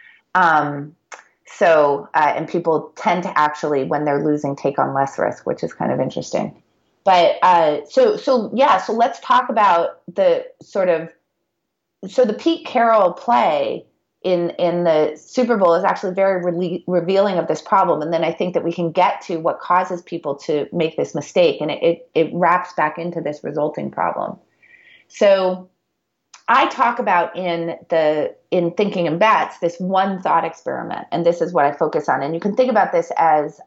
And people tend to actually, when they're losing, take on less risk, which is kind of interesting. But so let's talk about the the Pete Carroll play in the Super Bowl is actually very revealing of this problem. And then I think that we can get to what causes people to make this mistake, and it wraps back into this resulting problem. So I talk about in Thinking in Bets, this one thought experiment, and this is what I focus on. And you can think about this as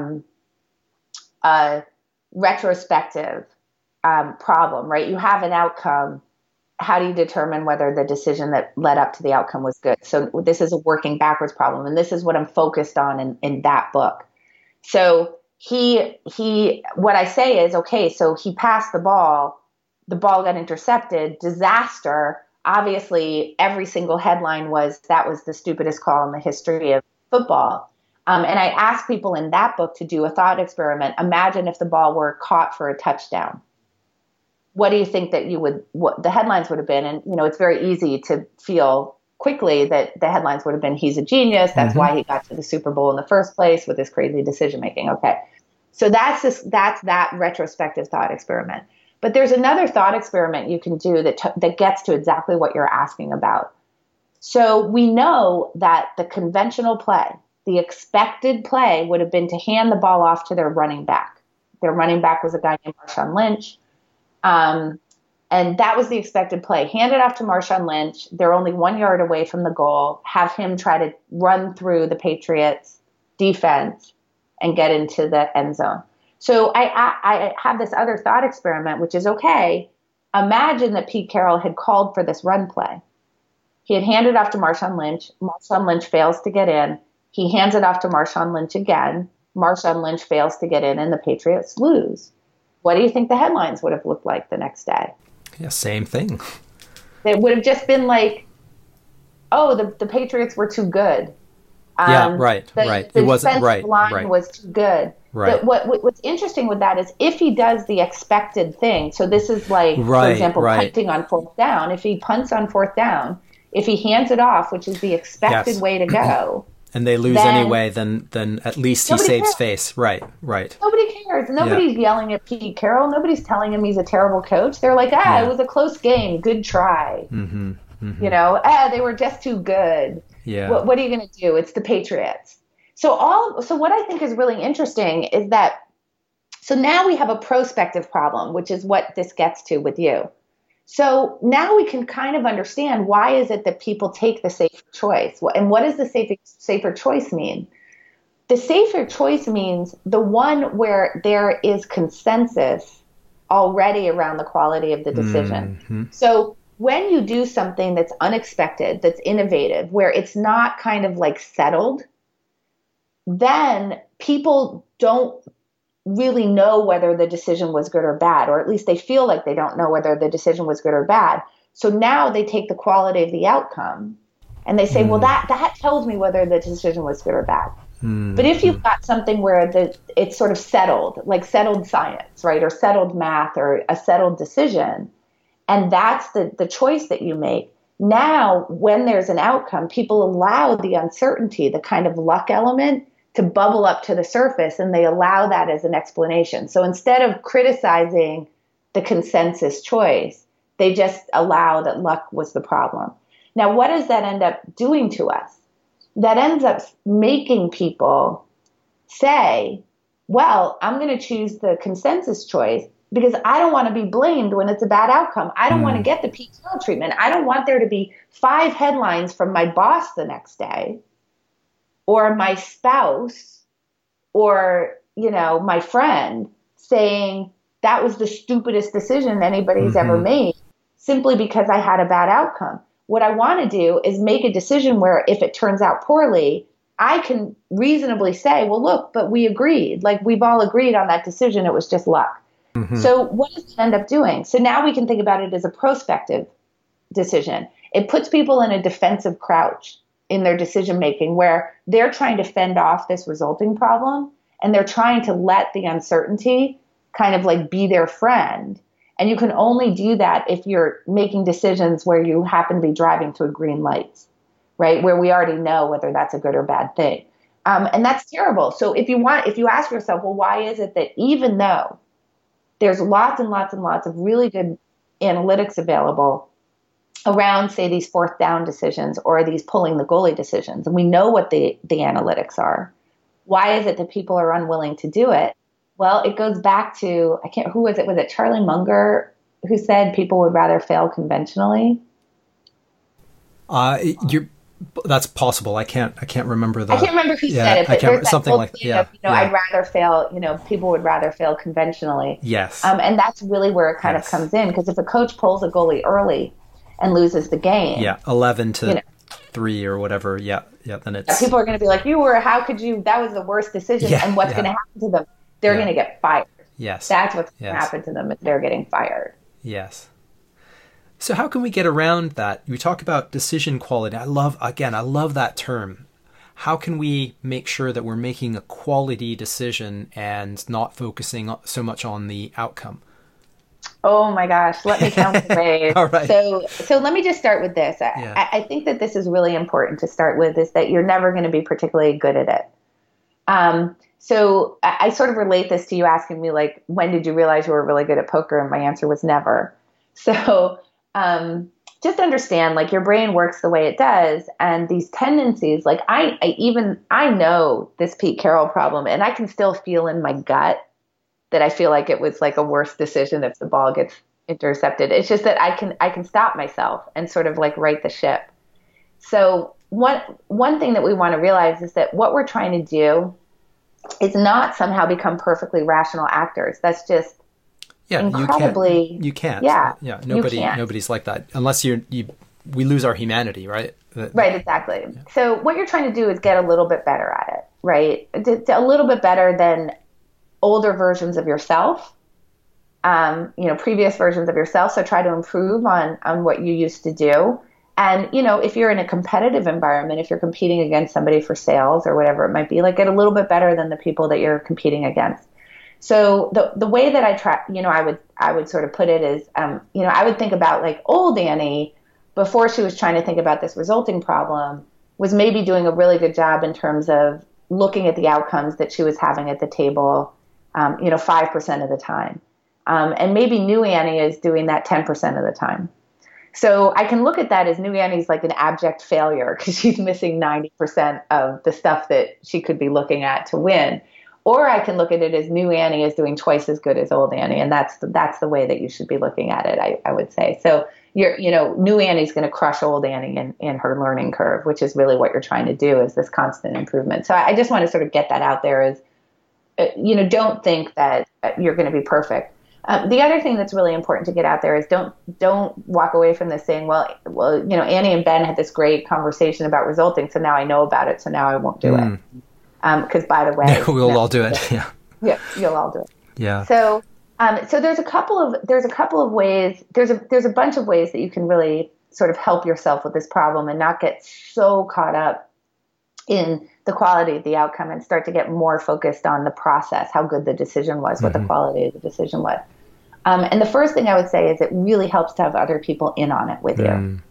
a retrospective problem, right? You have an outcome. How do you determine whether the decision that led up to the outcome was good? So this is a working backwards problem, and this is what I'm focused on in that book. So what I say is, okay, so he passed the ball got intercepted, disaster. Obviously, every single headline was that was the stupidest call in the history of football. And I asked people in that book to do a thought experiment. Imagine if the ball were caught for a touchdown. What do you think that what the headlines would have been? And, it's very easy to feel quickly that the headlines would have been, he's a genius. That's why he got to the Super Bowl in the first place with his crazy decision making. Okay. So that's that retrospective thought experiment. But there's another thought experiment you can do that gets to exactly what you're asking about. So we know that the conventional play, the expected play, would have been to hand the ball off to their running back. Their running back was a guy named Marshawn Lynch. And that was the expected play. Hand it off to Marshawn Lynch. They're only 1 yard away from the goal. Have him try to run through the Patriots defense and get into the end zone. So I have this other thought experiment, which is, okay, imagine that Pete Carroll had called for this run play. He had handed off to Marshawn Lynch. Marshawn Lynch fails to get in. He hands it off to Marshawn Lynch again. Marshawn Lynch fails to get in, and the Patriots lose. What do you think the headlines would have looked like the next day? Yeah, same thing. It would have just been like, oh, the Patriots were too good. Right. The It wasn't defensive line was too good. Right. What's interesting with that is if he does the expected thing, so this is like, for example, punting on fourth down. If he punts on fourth down, if he hands it off, which is the expected way to go, and they lose anyway, then at least he saves face. Right. Nobody cares. Nobody's yelling at Pete Carroll. Nobody's telling him he's a terrible coach. They're like, it was a close game. Good try. They were just too good. Yeah. What are you going to do? It's the Patriots. So what I think is really interesting is that, so now we have a prospective problem, which is what this gets to with you. So now we can kind of understand, why is it that people take the safer choice? And what does the safer choice mean? The safer choice means the one where there is consensus already around the quality of the decision. So when you do something that's unexpected, that's innovative, where it's not kind of like settled, then people don't really know whether the decision was good or bad, or at least they feel like they don't know whether the decision was good or bad. So now they take the quality of the outcome and they say, well, that tells me whether the decision was good or bad. But if you've got something where it's sort of settled, like settled science, right, or settled math, or a settled decision, and that's the choice that you make, Now, when there's an outcome, people allow the uncertainty, the kind of luck element, to bubble up to the surface, and they allow that as an explanation. So instead of criticizing the consensus choice, they just allow that luck was the problem. Now, what does that end up doing to us? That ends up making people say, well, I'm going to choose the consensus choice because I don't want to be blamed when it's a bad outcome. I don't want to get the PTO treatment. I don't want there to be 5 headlines from my boss the next day, or my spouse, or, my friend saying that was the stupidest decision anybody's ever made simply because I had a bad outcome. What I want to do is make a decision where if it turns out poorly, I can reasonably say, well, look, but we agreed. Like, we've all agreed on that decision. It was just luck. So what does it end up doing? So now we can think about it as a prospective decision. It puts people in a defensive crouch in their decision making where they're trying to fend off this resulting problem, and they're trying to let the uncertainty kind of like be their friend. And you can only do that if you're making decisions where you happen to be driving through green lights, right? Where we already know whether that's a good or bad thing. And that's terrible. So if you ask yourself, well, why is it that even though there's lots and lots and lots of really good analytics available around, say, these fourth down decisions or these pulling the goalie decisions, and we know what the analytics are, why is it that people are unwilling to do it? Well, it goes back to, who was it? Was it Charlie Munger who said people would rather fail conventionally? That's possible. I can't remember I can't remember who said it, but there's something like that. I'd rather fail, people would rather fail conventionally. Yes. And that's really where it kind of comes in, because if a coach pulls a goalie early and loses the game. 11 to 3 or whatever. Then it's... people are going to be like, how could you, that was the worst decision. And what's going to happen to them? They're going to get fired. Yes. That's what's going to happen to them, is they're getting fired. Yes. So how can we get around that? You talk about decision quality. I love that term. How can we make sure that we're making a quality decision and not focusing so much on the outcome? Oh my gosh, let me count the ways. All right. So let me just start with this. I think that this is really important to start with, is that you're never going to be particularly good at it. So I sort of relate this to you asking me, like, when did you realize you were really good at poker? And my answer was never. So just understand, like, your brain works the way it does, and these tendencies, like I know this Pete Carroll problem, and I can still feel in my gut that I feel like it was like a worse decision if the ball gets intercepted. It's just that I can stop myself and sort of like right the ship. So one thing that we want to realize is that what we're trying to do is not somehow become perfectly rational actors. That's just incredibly... You can't. Yeah. Nobody's like that unless we lose our humanity, right? Right, exactly. Yeah. So what you're trying to do is get a little bit better at it, right? A little bit better than older versions of yourself, previous versions of yourself. So try to improve on what you used to do. And, if you're in a competitive environment, if you're competing against somebody for sales or whatever it might be, like, get a little bit better than the people that you're competing against. So the way that I try, I would sort of put it is, I would think about, like, old Annie, before she was trying to think about this resulting problem, was maybe doing a really good job in terms of looking at the outcomes that she was having at the table, 5% of the time. And maybe new Annie is doing that 10% of the time. So I can look at that as new Annie's like an abject failure because she's missing 90% of the stuff that she could be looking at to win. Or I can look at it as new Annie is doing twice as good as old Annie. And that's the way that you should be looking at it, I would say. So new Annie's going to crush old Annie in her learning curve, which is really what you're trying to do, is this constant improvement. So I just want to sort of get that out there is, don't think that you're going to be perfect. The other thing that's really important to get out there is don't walk away from this saying, well, Annie and Ben had this great conversation about resulting, so now I know about it, so now I won't do it. Because by the way, we'll all do it. Yeah. Yeah, you'll all do it. Yeah. So there's a couple of ways. There's a bunch of ways that you can really sort of help yourself with this problem and not get so caught up in the quality of the outcome and start to get more focused on the process, how good the decision was, what the quality of the decision was. And the first thing I would say is it really helps to have other people in on it with you.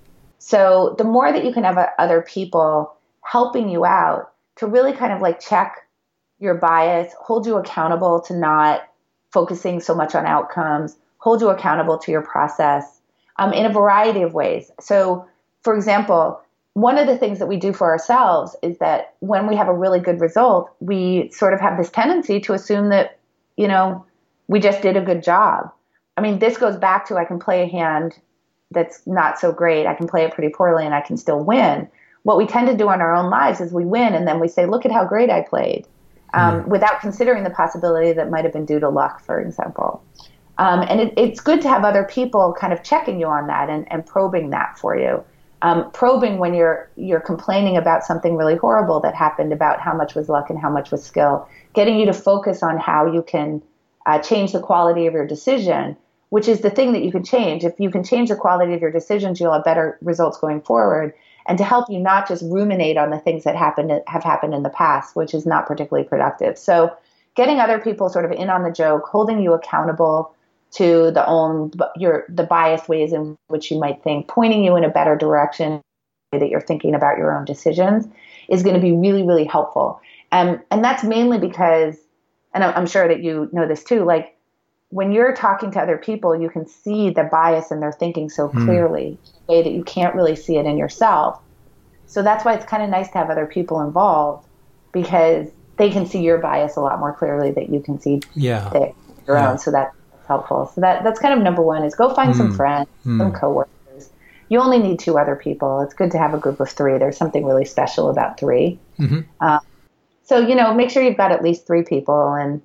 So the more that you can have other people helping you out to really kind of like check your bias, hold you accountable to not focusing so much on outcomes, hold you accountable to your process in a variety of ways. So, for example, one of the things that we do for ourselves is that when we have a really good result, we sort of have this tendency to assume that, we just did a good job. I mean, this goes back to I can play a hand that's not so great. I can play it pretty poorly and I can still win. What we tend to do in our own lives is we win and then we say, look at how great I played, without considering the possibility that might have been due to luck, for example. And it's good to have other people kind of checking you on that and probing that for you. Probing when you're complaining about something really horrible that happened, about how much was luck and how much was skill, getting you to focus on how you can change the quality of your decision, which is the thing that you can change. If you can change the quality of your decisions, you'll have better results going forward, and to help you not just ruminate on the things that have happened in the past, which is not particularly productive. So getting other people sort of in on the joke, holding you accountable to the biased ways in which you might think, pointing you in a better direction that you're thinking about your own decisions is going to be really, really helpful. And that's mainly because, and I'm sure that you know this too, like when you're talking to other people, you can see the bias in their thinking so clearly, in a way that you can't really see it in yourself. So that's why it's kind of nice to have other people involved, because they can see your bias a lot more clearly that you can see your own. So that's helpful. So that's kind of number one, is go find some friends, some coworkers. You only need 2 other people. It's good to have a group of 3. There's something really special about 3. So, make sure you've got at least 3 people and,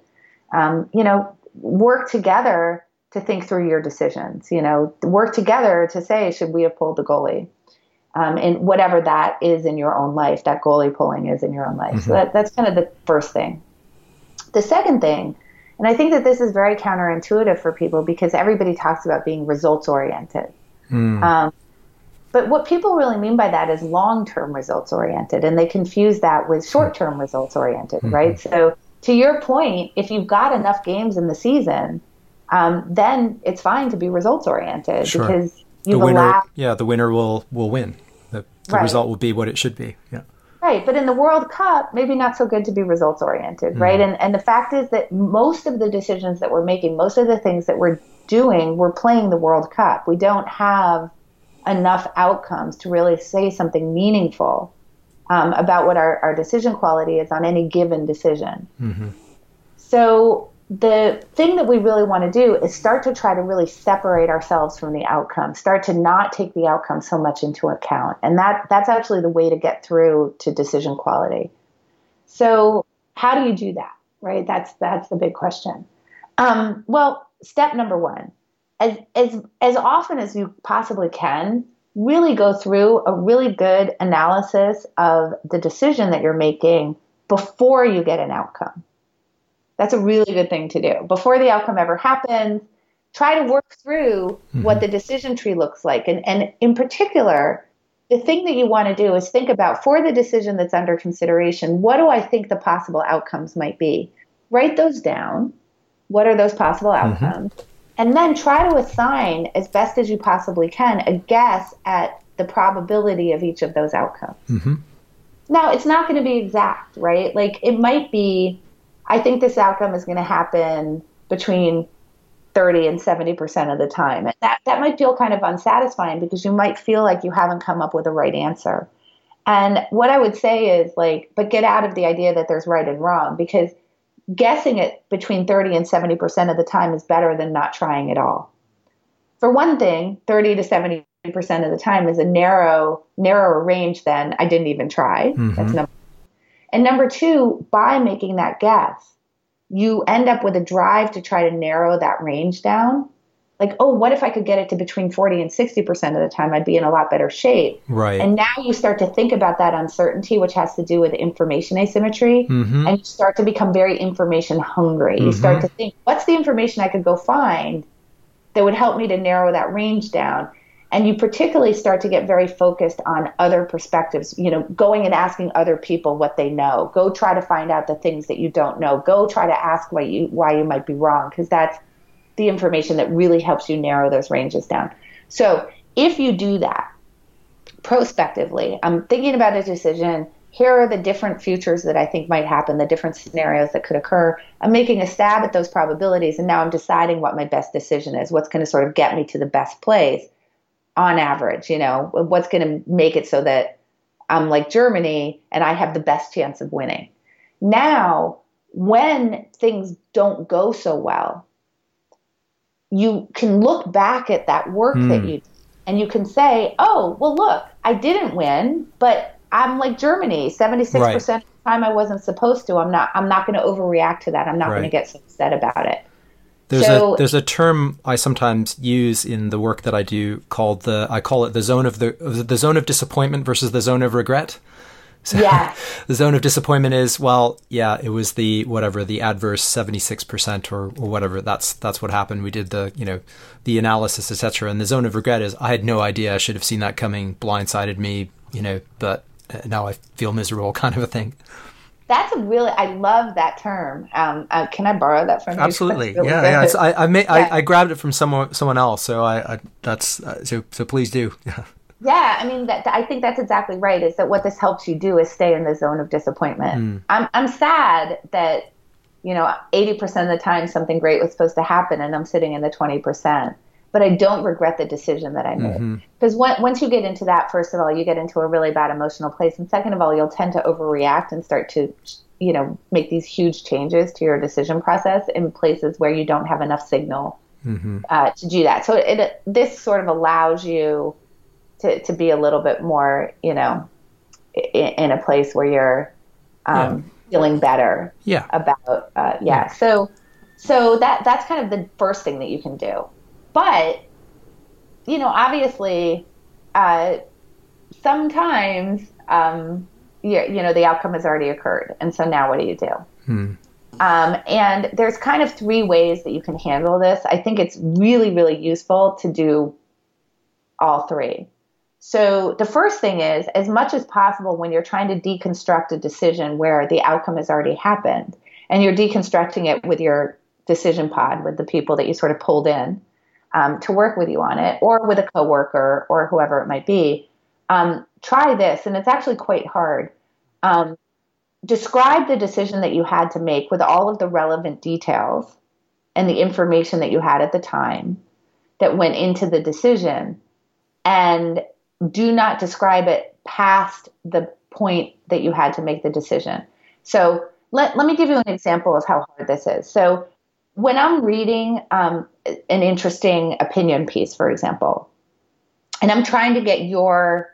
work together to think through your decisions, work together to say, should we have pulled the goalie? And whatever that is in your own life, that goalie pulling is in your own life. So that's kind of the first thing. The second thing, and I think that this is very counterintuitive for people because everybody talks about being results oriented. But what people really mean by that is long-term results oriented, and they confuse that with short-term results oriented, right? So to your point, if you've got enough games in the season, then it's fine to be results oriented because you've allowed. Yeah, the winner will win. The result will be what it should be. Yeah. Right. But in the World Cup, maybe not so good to be results oriented, right? And the fact is that most of the decisions that we're making, most of the things that we're doing, we're playing the World Cup. We don't have enough outcomes to really say something meaningful about what our decision quality is on any given decision. So the thing that we really want to do is start to try to really separate ourselves from the outcome, start to not take the outcome so much into account. And that's actually the way to get through to decision quality. So how do you do that, right? That's the big question. Well, step number 1, as often as you possibly can, really go through a really good analysis of the decision that you're making before you get an outcome. That's a really good thing to do. Before the outcome ever happens, try to work through what the decision tree looks like. And in particular, the thing that you want to do is think about, for the decision that's under consideration, what do I think the possible outcomes might be? Write those down. What are those possible outcomes? And then try to assign, as best as you possibly can, a guess at the probability of each of those outcomes. Now, it's not going to be exact, right? Like, it might be, I think this outcome is going to happen between 30 and 70% of the time. And that might feel kind of unsatisfying because you might feel like you haven't come up with the right answer. And what I would say is, but get out of the idea that there's right and wrong, because guessing it between 30 and 70% of the time is better than not trying at all. For one thing, 30 to 70% of the time is a narrower range than I didn't even try. That's number one. And number 2, by making that guess, you end up with a drive to try to narrow that range down. Like, oh, what if I could get it to between 40 and 60% of the time? I'd be in a lot better shape. Right. And now you start to think about that uncertainty, which has to do with information asymmetry. And you start to become very information hungry. You start to think, what's the information I could go find that would help me to narrow that range down? And you particularly start to get very focused on other perspectives, going and asking other people what they know. Go try to find out the things that you don't know. Go try to ask why you might be wrong, because that's the information that really helps you narrow those ranges down. So if you do that, prospectively. I'm thinking about a decision. Here are the different futures that I think might happen, the different scenarios that could occur. I'm making a stab at those probabilities, and now I'm deciding what my best decision is, what's going to sort of get me to the best place on average, what's going to make it so that I'm like Germany and I have the best chance of winning. Now, when things don't go so well, you can look back at that work that you did, and you can say, oh, well, look, I didn't win, but I'm like Germany. 76% of the time I wasn't supposed to. I'm not going to overreact to that. I'm not going to get so upset about it. There's a term I sometimes use in the work that I do called I call it the zone of disappointment versus the zone of regret. So the zone of disappointment is, well, yeah, it was the adverse 76% or whatever. That's what happened. We did the analysis, etc. And the zone of regret is, I had no idea. I should have seen that coming. Blindsided me, but now I feel miserable, kind of a thing. That's I love that term. Can I borrow that from you? Absolutely. Yeah. I grabbed it from someone else. So so please do. Yeah, I mean, I think that's exactly right, is that what this helps you do is stay in the zone of disappointment. I'm sad that, 80% of the time something great was supposed to happen and I'm sitting in the 20%. But I don't regret the decision that I made. Because once you get into that, first of all, you get into a really bad emotional place. And second of all, you'll tend to overreact and start to, make these huge changes to your decision process in places where you don't have enough signal to do that. So this sort of allows you to be a little bit more, in a place where you're feeling better about, So that's kind of the first thing that you can do. But, obviously, sometimes, the outcome has already occurred. And so now what do you do? And there's kind of three ways that you can handle this. I think it's really, really useful to do all three. So the first thing is, as much as possible, when you're trying to deconstruct a decision where the outcome has already happened, and you're deconstructing it with your decision pod, with the people that you sort of pulled in to work with you on it, or with a coworker or whoever it might be, try this. And it's actually quite hard. Describe the decision that you had to make with all of the relevant details and the information that you had at the time that went into the decision, and do not describe it past the point that you had to make the decision. So let me give you an example of how hard this is. So when I'm reading an interesting opinion piece, for example, and I'm trying to get your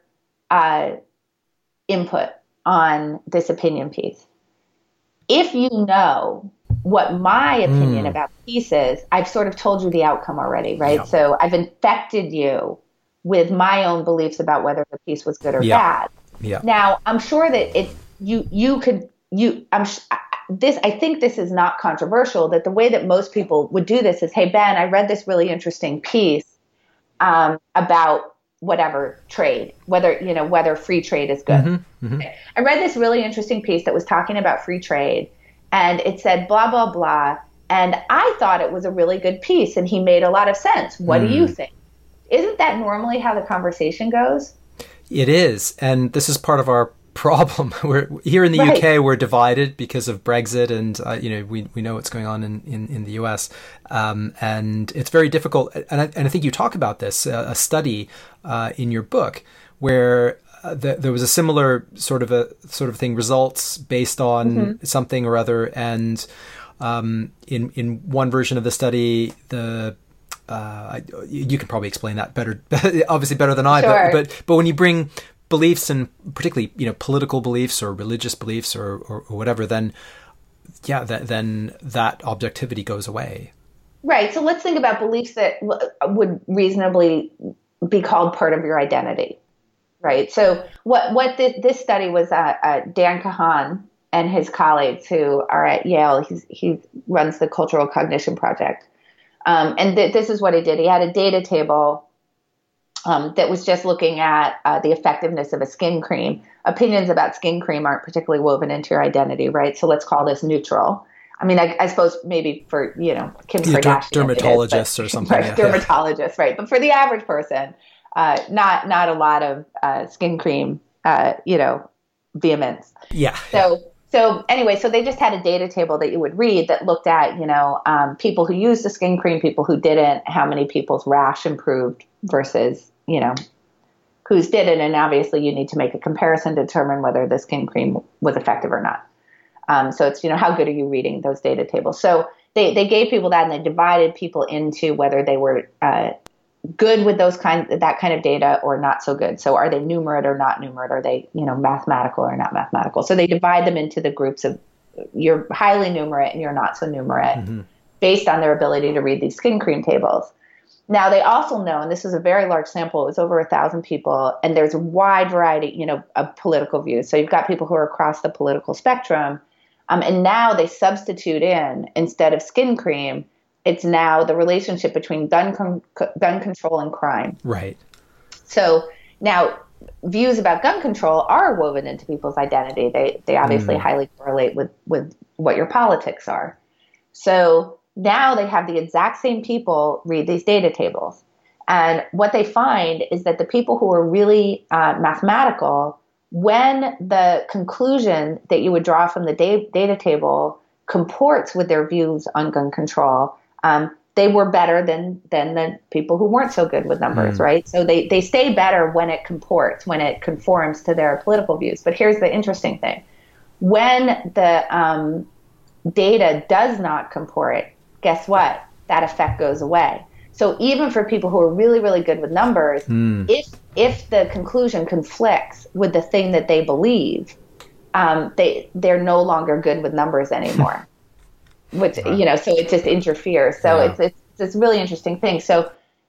input on this opinion piece, if you know what my opinion about the piece is, I've sort of told you the outcome already, right? Yeah. So I've infected you with my own beliefs about whether the piece was good or bad. Yeah. Now, I'm sure that I think this is not controversial, that the way that most people would do this is, hey, Ben, I read this really interesting piece about whatever trade, whether free trade is good. Okay. I read this really interesting piece that was talking about free trade, and it said blah, blah, blah. And I thought it was a really good piece, and he made a lot of sense. What do you think? Isn't that normally how the conversation goes? It is. And this is part of our problem. We're here in the UK, we're divided because of Brexit, and we know what's going on in the US, and it's very difficult. And I think you talk about this, a study in your book where there was a similar sort of thing, results based on something or other, and in one version of the study, you can probably explain that better, obviously better than I. Sure. But when you bring beliefs, and particularly political beliefs or religious beliefs or whatever, then that objectivity goes away. Right. So let's think about beliefs that would reasonably be called part of your identity. Right. So what this study was, Dan Kahan and his colleagues who are at Yale, he runs the Cultural Cognition Project. And this is what he did. He had a data table that was just looking at the effectiveness of a skin cream. Opinions about skin cream aren't particularly woven into your identity, right? So let's call this neutral. I mean, I suppose maybe for, Kim Kardashian. Dermatologists or something. Right, dermatologists, right. But for the average person, not a lot of skin cream, vehemence. Yeah. So anyway, so they just had a data table that you would read that looked at, people who used the skin cream, people who didn't, how many people's rash improved versus, whose didn't. And obviously you need to make a comparison to determine whether the skin cream was effective or not. So it's, how good are you reading those data tables? So they gave people that, and they divided people into whether they were good with that kind of data or not so good. So are they numerate or not numerate? Are they, mathematical or not mathematical? So they divide them into the groups of you're highly numerate and you're not so numerate based on their ability to read these skin cream tables. Now they also know, and this was a very large sample, it was over 1,000 people, and there's a wide variety, of political views. So you've got people who are across the political spectrum, and now they substitute in, instead of skin cream, it's now the relationship between gun control and crime. Right. So now views about gun control are woven into people's identity. They obviously highly correlate with what your politics are. So now they have the exact same people read these data tables. And what they find is that the people who are really mathematical, when the conclusion that you would draw from the data table comports with their views on gun control, they were better than the people who weren't so good with numbers, right? So they stay better when it comports, when it conforms to their political views. But here's the interesting thing. When the data does not comport, guess what? That effect goes away. So even for people who are really, really good with numbers, if the conclusion conflicts with the thing that they believe, they're no longer good with numbers anymore. Which, so it just interferes. So it's this really interesting thing. So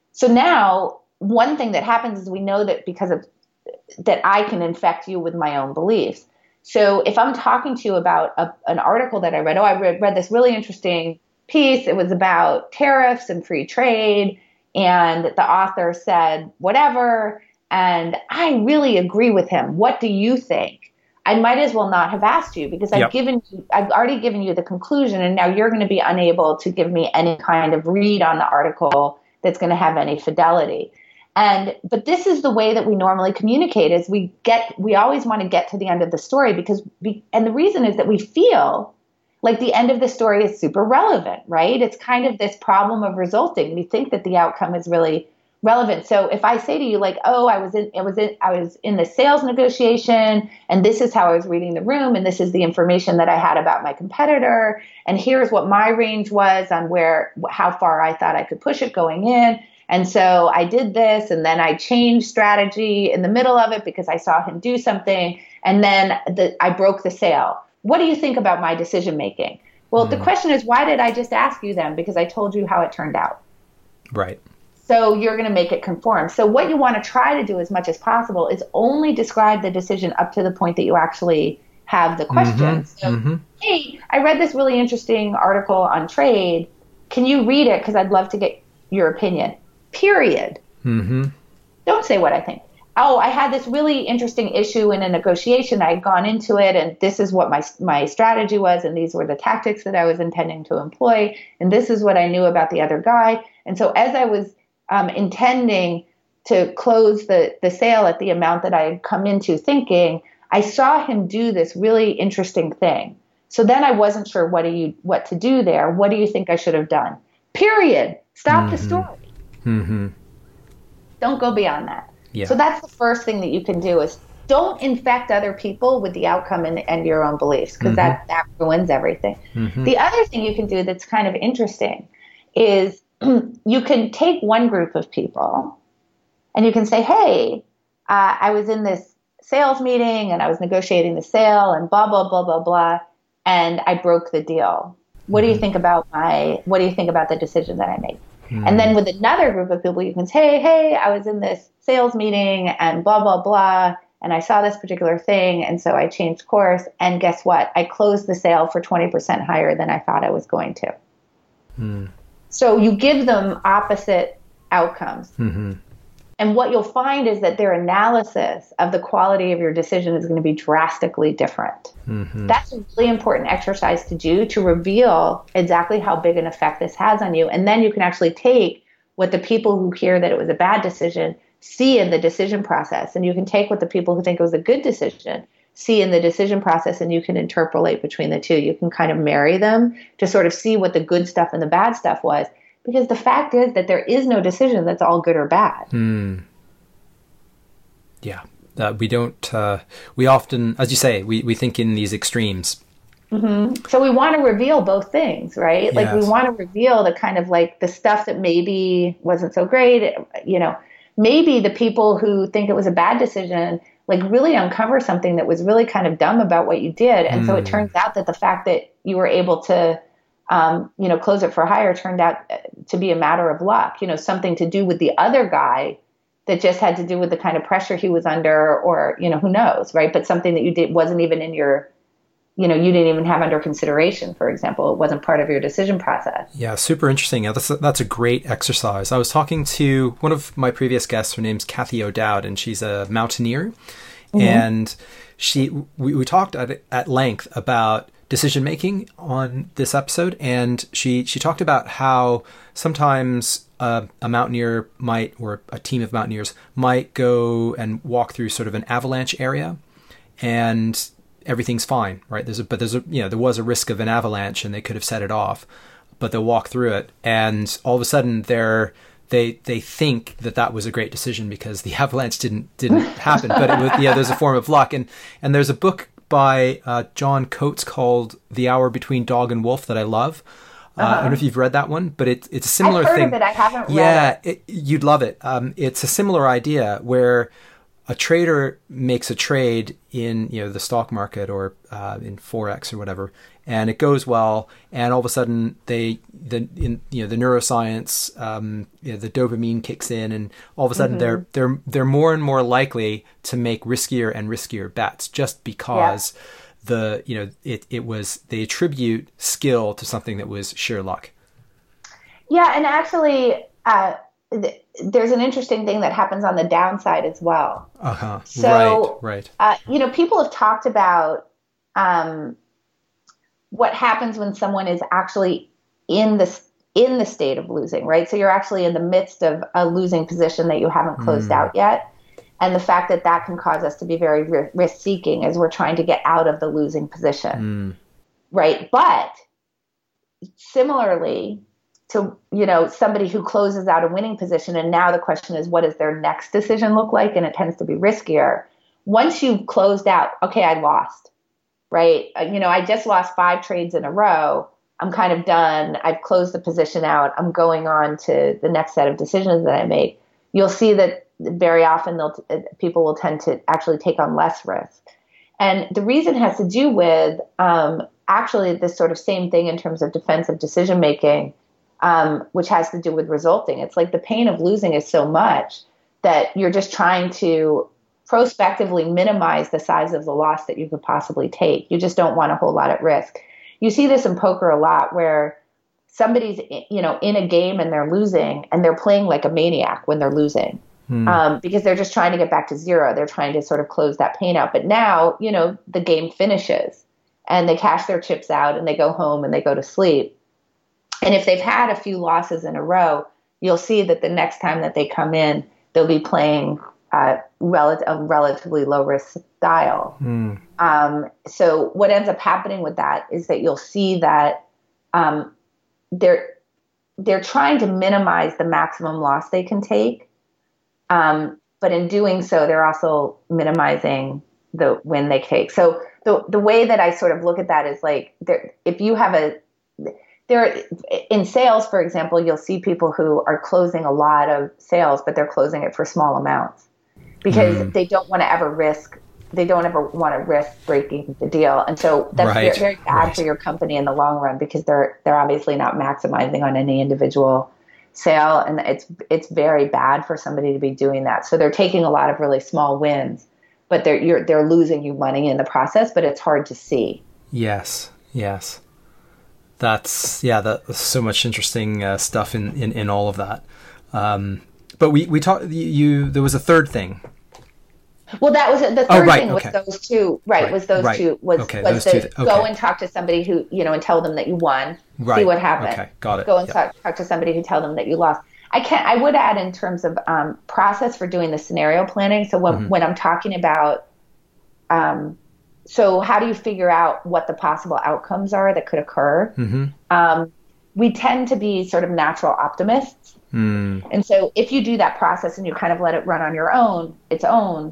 now one thing that happens is we know that because of that, I can infect you with my own beliefs. So if I'm talking to you about an article that I read, I read this really interesting piece. It was about tariffs and free trade. And the author said, whatever. And I really agree with him. What do you think? I might as well not have asked you, because I've already given you the conclusion, and now you're going to be unable to give me any kind of read on the article that's going to have any fidelity. But this is the way that we normally communicate, is we always want to get to the end of the story, and the reason is that we feel like the end of the story is super relevant, right? It's kind of this problem of resulting. We think that the outcome is really relevant. So if I say to you, like, I was in the sales negotiation, and this is how I was reading the room, and this is the information that I had about my competitor, and here's what my range was on how far I thought I could push it going in. And so I did this, and then I changed strategy in the middle of it because I saw him do something, and then I broke the sale. What do you think about my decision making? Well, the question is, why did I just ask you then? Because I told you how it turned out. Right. So you're going to make it conform. So what you want to try to do as much as possible is only describe the decision up to the point that you actually have the question. Hey, I read this really interesting article on trade. Can you read it? Because I'd love to get your opinion. Period. Don't say what I think. I had this really interesting issue in a negotiation. I had gone into it, and this is what my strategy was, and these were the tactics that I was intending to employ, and this is what I knew about the other guy. And so as I was intending to close the sale at the amount that I had come into thinking, I saw him do this really interesting thing. So then I wasn't sure what to do there. What do you think I should have done? Period. Stop the story. Don't go beyond that. So that's the first thing that you can do, is don't infect other people with the outcome and your own beliefs, because that ruins everything. The other thing you can do that's kind of interesting is you can take one group of people and you can say, hey, I was in this sales meeting and I was negotiating the sale and blah, blah, blah, blah, blah, and I broke the deal. What do you think about the decision that I made? And then with another group of people, you can say, hey, I was in this sales meeting and blah, blah, blah, and I saw this particular thing, and so I changed course, and guess what? I closed the sale for 20% higher than I thought I was going to. So you give them opposite outcomes. And what you'll find is that their analysis of the quality of your decision is going to be drastically different. That's a really important exercise to do, to reveal exactly how big an effect this has on you. And then you can actually take what the people who hear that it was a bad decision see in the decision process. And you can take what the people who think it was a good decision see in the decision process, and you can interpolate between the two. You can kind of marry them to sort of see what the good stuff and the bad stuff was. Because the fact is that there is no decision that's all good or bad. Yeah. We don't, we often, as you say, we think in these extremes. So we want to reveal both things, right? Like we want to reveal the kind of like the stuff that maybe wasn't so great. You know, maybe the people who think it was a bad decision, like really uncover something that was really kind of dumb about what you did. And so it turns out that the fact that you were able to, you know, close it for hire turned out to be a matter of luck, you know, something to do with the other guy that just had to do with the kind of pressure he was under, or, you know, who knows, right? But something that you did wasn't even in your, you know, you didn't even have under consideration, for example. It wasn't part of your decision process. Yeah, super interesting. Yeah, that's a great exercise. I was talking to one of my previous guests. Her name's Kathy O'Dowd, and she's a mountaineer. And we talked at length about decision making on this episode, and she talked about how sometimes a mountaineer might, or a team of mountaineers might go and walk through sort of an avalanche area, and everything's fine, right? There was a risk of an avalanche, and they could have set it off, but they'll walk through it, and all of a sudden they think that was a great decision because the avalanche didn't happen, but it was, there's a form of luck, and there's a book by John Coates called The Hour Between Dog and Wolf that I love. I don't know if you've read that one, but it's a similar thing. I've heard of it. I haven't read it. Yeah, you'd love it. It's a similar idea where a trader makes a trade in the stock market or in Forex or whatever, and it goes well, and all of a sudden the neuroscience, the dopamine kicks in, and all of a sudden they're more and more likely to make riskier and riskier bets just because they attribute skill to something that was sheer luck. Yeah, and actually, there's an interesting thing that happens on the downside as well. So, right. People have talked about what happens when someone is actually in the state of losing, right? So you're actually in the midst of a losing position that you haven't closed out yet. And the fact that can cause us to be very risk-seeking as we're trying to get out of the losing position, right? But similarly to, somebody who closes out a winning position, and now the question is, what does their next decision look like? And it tends to be riskier. Once you've closed out, okay, I lost, right? I just lost 5 trades in a row. I'm kind of done. I've closed the position out. I'm going on to the next set of decisions that I make. You'll see that very often people will tend to actually take on less risk. And the reason has to do with actually this sort of same thing in terms of defensive decision making, which has to do with resulting. It's like the pain of losing is so much that you're just trying to prospectively minimize the size of the loss that you could possibly take. You just don't want a whole lot at risk. You see this in poker a lot where somebody's, in a game and they're losing, and they're playing like a maniac when they're losing. Because they're just trying to get back to zero. They're trying to sort of close that pain out. But now, the game finishes and they cash their chips out and they go home and they go to sleep. And if they've had a few losses in a row, you'll see that the next time that they come in, they'll be playing a relatively low risk style. So what ends up happening with that is that you'll see that they're trying to minimize the maximum loss they can take. But in doing so, they're also minimizing the win they take. So the way that I sort of look at that is like, if you have in sales, for example, you'll see people who are closing a lot of sales, but they're closing it for small amounts because they don't want to ever risk. They don't ever want to risk breaking the deal. And so that's very bad for your company in the long run because they're obviously not maximizing on any individual sale, and it's very bad for somebody to be doing that. So they're taking a lot of really small wins, but they're losing you money in the process, but it's hard to see. Yes. That's so much interesting stuff in all of that. But we talked. There was a third thing. Well, that was the third thing. Was those two? Right. Was those two? Go and talk to somebody who and tell them that you won. Right. See what happened. Okay, got it. Go and talk to somebody who tell them that you lost. I would add in terms of process for doing the scenario planning. So when I'm talking about, so how do you figure out what the possible outcomes are that could occur? We tend to be sort of natural optimists. And so if you do that process and you kind of let it run on its own,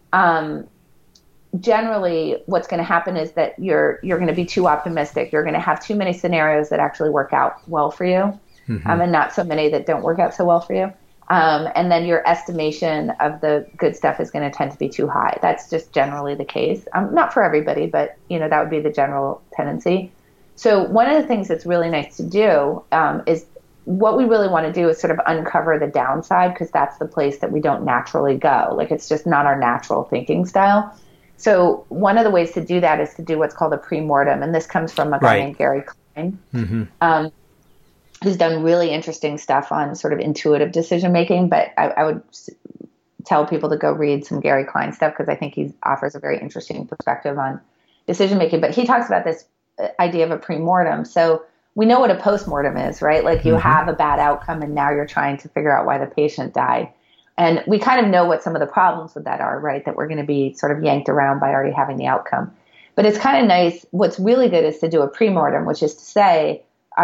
generally what's going to happen is that you're going to be too optimistic. You're going to have too many scenarios that actually work out well for you, and not so many that don't work out so well for you. And then your estimation of the good stuff is going to tend to be too high. That's just generally the case. Not for everybody, but that would be the general tendency. So one of the things that's really nice to do is what we really want to do is sort of uncover the downside, because that's the place that we don't naturally go. Like, it's just not our natural thinking style. So one of the ways to do that is to do what's called a pre-mortem. And this comes from a guy named Gary Klein, who's done really interesting stuff on sort of intuitive decision making. But I would tell people to go read some Gary Klein stuff, because I think he offers a very interesting perspective on decision making. But he talks about this idea of a pre-mortem. So we know what a post-mortem is, right? Like, you have a bad outcome and now you're trying to figure out why the patient died. And we kind of know what some of the problems with that are, right? That we're going to be sort of yanked around by already having the outcome. But it's kind of nice. What's really good is to do a pre-mortem, which is to say,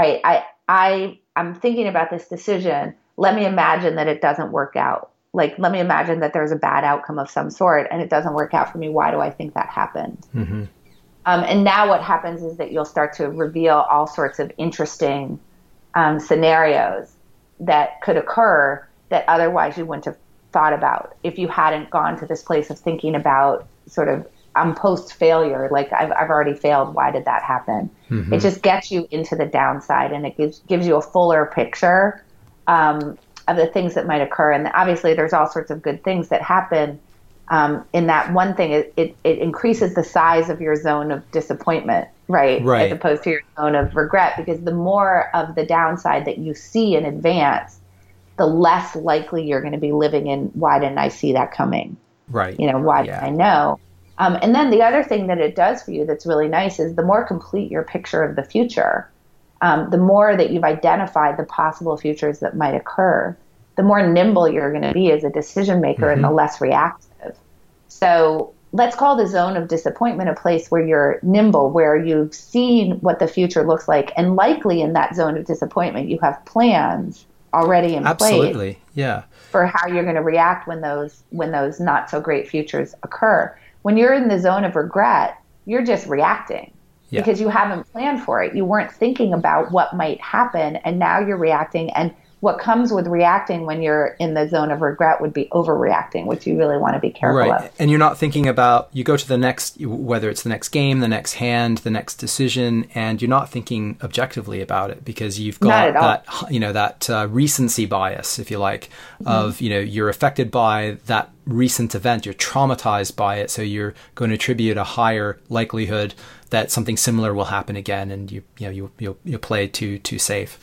I'm thinking about this decision. Let me imagine that it doesn't work out. Like, let me imagine that there's a bad outcome of some sort and it doesn't work out for me. Why do I think that happened? And now what happens is that you'll start to reveal all sorts of interesting scenarios that could occur that otherwise you wouldn't have thought about if you hadn't gone to this place of thinking about sort of post-failure, like I've already failed. Why did that happen? It just gets you into the downside, and it gives you a fuller picture of the things that might occur. And obviously there's all sorts of good things that happen. In that one thing, it increases the size of your zone of disappointment, right? As opposed to your zone of regret, because the more of the downside that you see in advance, the less likely you're going to be living in, why didn't I see that coming? Why didn't I know? And then the other thing that it does for you that's really nice is the more complete your picture of the future, the more that you've identified the possible futures that might occur, the more nimble you're going to be as a decision maker and the less reactive. So let's call the zone of disappointment a place where you're nimble, where you've seen what the future looks like. And likely in that zone of disappointment, you have plans already in place for how you're going to react when those not so great futures occur. When you're in the zone of regret, you're just reacting because you haven't planned for it. You weren't thinking about what might happen, and now you're reacting. And what comes with reacting when you're in the zone of regret would be overreacting, which you really want to be careful of. And you're not thinking about, you go to the next, whether it's the next game, the next hand, the next decision, and you're not thinking objectively about it, because you've got that recency bias, if you like, of, you're affected by that recent event, you're traumatized by it, so you're going to attribute a higher likelihood that something similar will happen again, and you'll play too safe.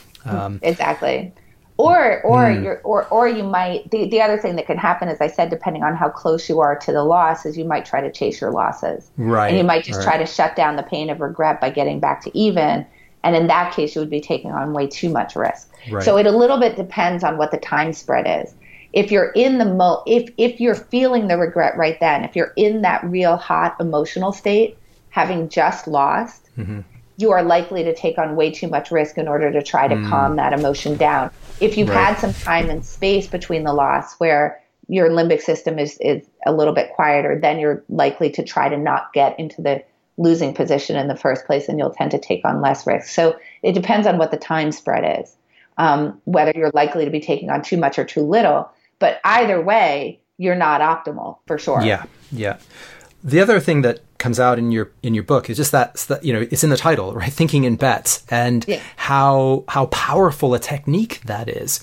Exactly. Or you might, the other thing that can happen, as I said, depending on how close you are to the loss, is you might try to chase your losses. And you might just try to shut down the pain of regret by getting back to even. And in that case, you would be taking on way too much risk. So it a little bit depends on what the time spread is. If you're in the if you're feeling the regret right then, if you're in that real hot emotional state, having just lost, you are likely to take on way too much risk in order to try to calm that emotion down. If you've had some time and space between the loss where your limbic system is a little bit quieter, then you're likely to try to not get into the losing position in the first place, and you'll tend to take on less risk. So it depends on what the time spread is, whether you're likely to be taking on too much or too little. But either way, you're not optimal for sure. Yeah. The other thing that comes out in your book is just that it's in the title, right? Thinking in bets, and how powerful a technique that is.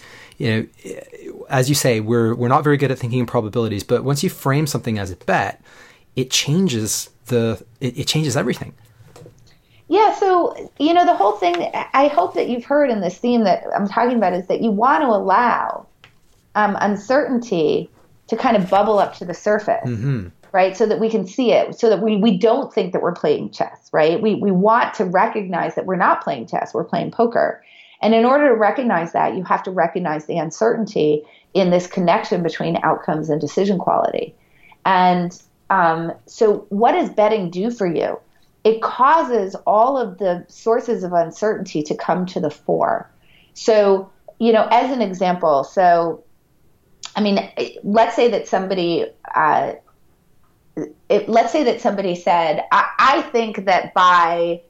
As you say, we're not very good at thinking in probabilities, but once you frame something as a bet, it changes it changes everything. Yeah. So, the whole thing I hope that you've heard in this theme that I'm talking about is that you want to allow uncertainty to kind of bubble up to the surface. Right? So that we can see it, so that we don't think that we're playing chess, right? We want to recognize that we're not playing chess, we're playing poker. And in order to recognize that, you have to recognize the uncertainty in this connection between outcomes and decision quality. And so what does betting do for you? It causes all of the sources of uncertainty to come to the fore. So, as an example, let's say that somebody said, I think that by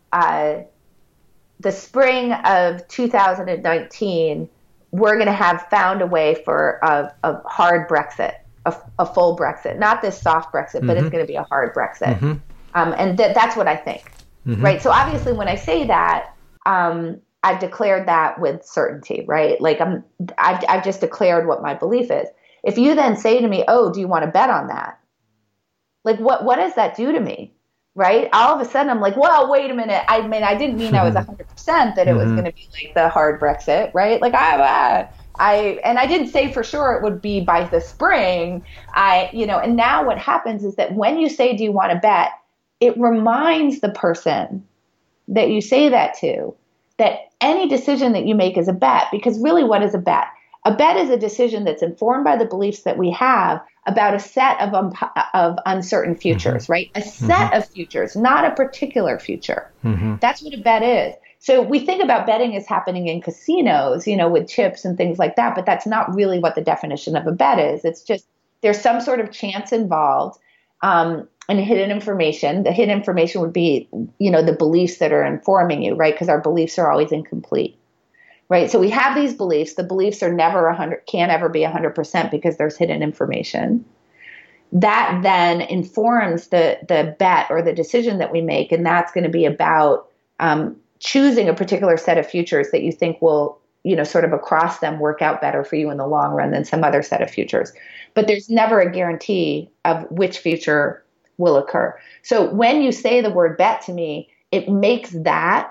the spring of 2019, we're going to have found a way for a hard Brexit, a full Brexit, not this soft Brexit, but it's going to be a hard Brexit. And that's what I think, right? So obviously when I say that, I've declared that with certainty, right? Like I've just declared what my belief is. If you then say to me, oh, do you want to bet on that? Like what does that do to me? Right? All of a sudden I'm like, well, wait a minute. I mean, I didn't mean I was 100% that it was going to be like the hard Brexit, right? Like and I didn't say for sure it would be by the spring. And now what happens is that when you say, do you want to bet? It reminds the person that you say that to, that any decision that you make is a bet, because really what is a bet? A bet is a decision that's informed by the beliefs that we have about a set of uncertain futures, right? A set of futures, not a particular future. That's what a bet is. So we think about betting as happening in casinos, with chips and things like that, but that's not really what the definition of a bet is. It's just there's some sort of chance involved and hidden information. The hidden information would be, the beliefs that are informing you, right? Because our beliefs are always incomplete. Right. So we have these beliefs. The beliefs are never can't ever be 100% because there's hidden information. That then informs the bet or the decision that we make. And that's going to be about choosing a particular set of futures that you think will, sort of across them work out better for you in the long run than some other set of futures. But there's never a guarantee of which future will occur. So when you say the word bet to me, it makes that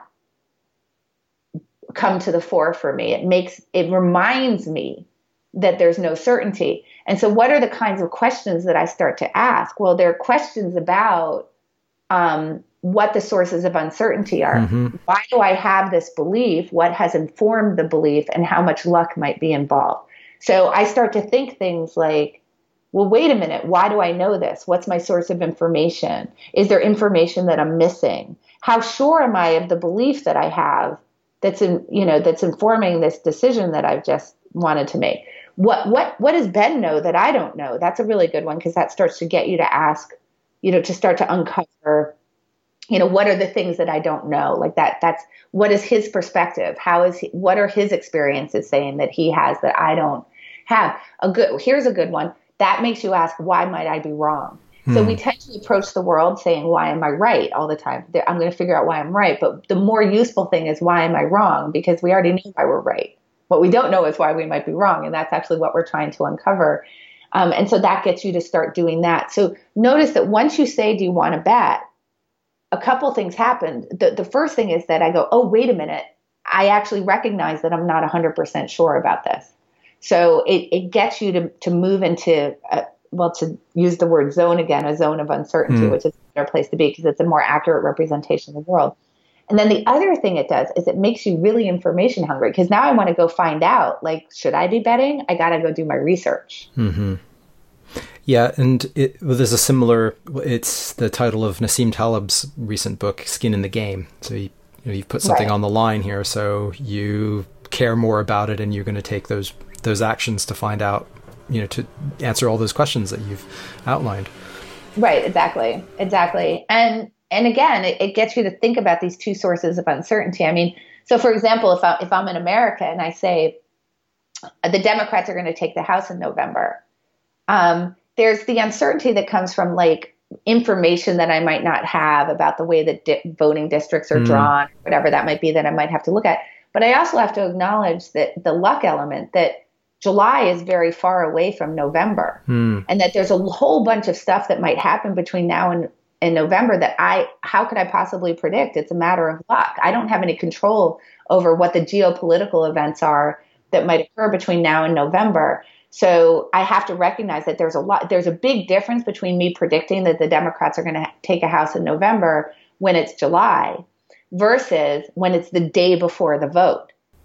come to the fore for me. It reminds me that there's no certainty. And so what are the kinds of questions that I start to ask? Well, there are questions about what the sources of uncertainty are. Why do I have this belief? What has informed the belief, and how much luck might be involved? So I start to think things like, well, wait a minute. Why do I know this? What's my source of information? Is there information that I'm missing? How sure am I of the belief that I have that's informing this decision that I've just wanted to make? What does Ben know that I don't know? That's a really good one, because that starts to get you to ask, to start to uncover, what are the things that I don't know? Like that's what is his perspective? What are his experiences saying that he has that I don't have? Here's a good one. That makes you ask, why might I be wrong? So we tend to approach the world saying, why am I right all the time? I'm going to figure out why I'm right. But the more useful thing is, why am I wrong? Because we already know why we're right. What we don't know is why we might be wrong. And that's actually what we're trying to uncover. And so that gets you to start doing that. So notice that once you say, do you want to bet? A couple things happen. The first thing is that I go, oh, wait a minute. I actually recognize that I'm not 100% sure about this. So it gets you to move into to use the word zone again, a zone of uncertainty, which is a better place to be because it's a more accurate representation of the world. And then the other thing it does is it makes you really information hungry, because now I want to go find out, like, should I be betting? I got to go do my research. Yeah. And there's a similar, it's the title of Nassim Taleb's recent book, Skin in the Game. So you've put something on the line here. So you care more about it, and you're going to take those actions to find out, to answer all those questions that you've outlined. Right. Exactly. And again, it gets you to think about these two sources of uncertainty. I mean, so for example, if I'm in America and I say the Democrats are going to take the House in November, there's the uncertainty that comes from like information that I might not have about the way that voting districts are drawn, whatever that might be that I might have to look at. But I also have to acknowledge that the luck element, that July is very far away from November, and that there's a whole bunch of stuff that might happen between now and November that how could I possibly predict? It's a matter of luck. I don't have any control over what the geopolitical events are that might occur between now and November. So I have to recognize that there's a big difference between me predicting that the Democrats are going to take a House in November when it's July versus when it's the day before the vote.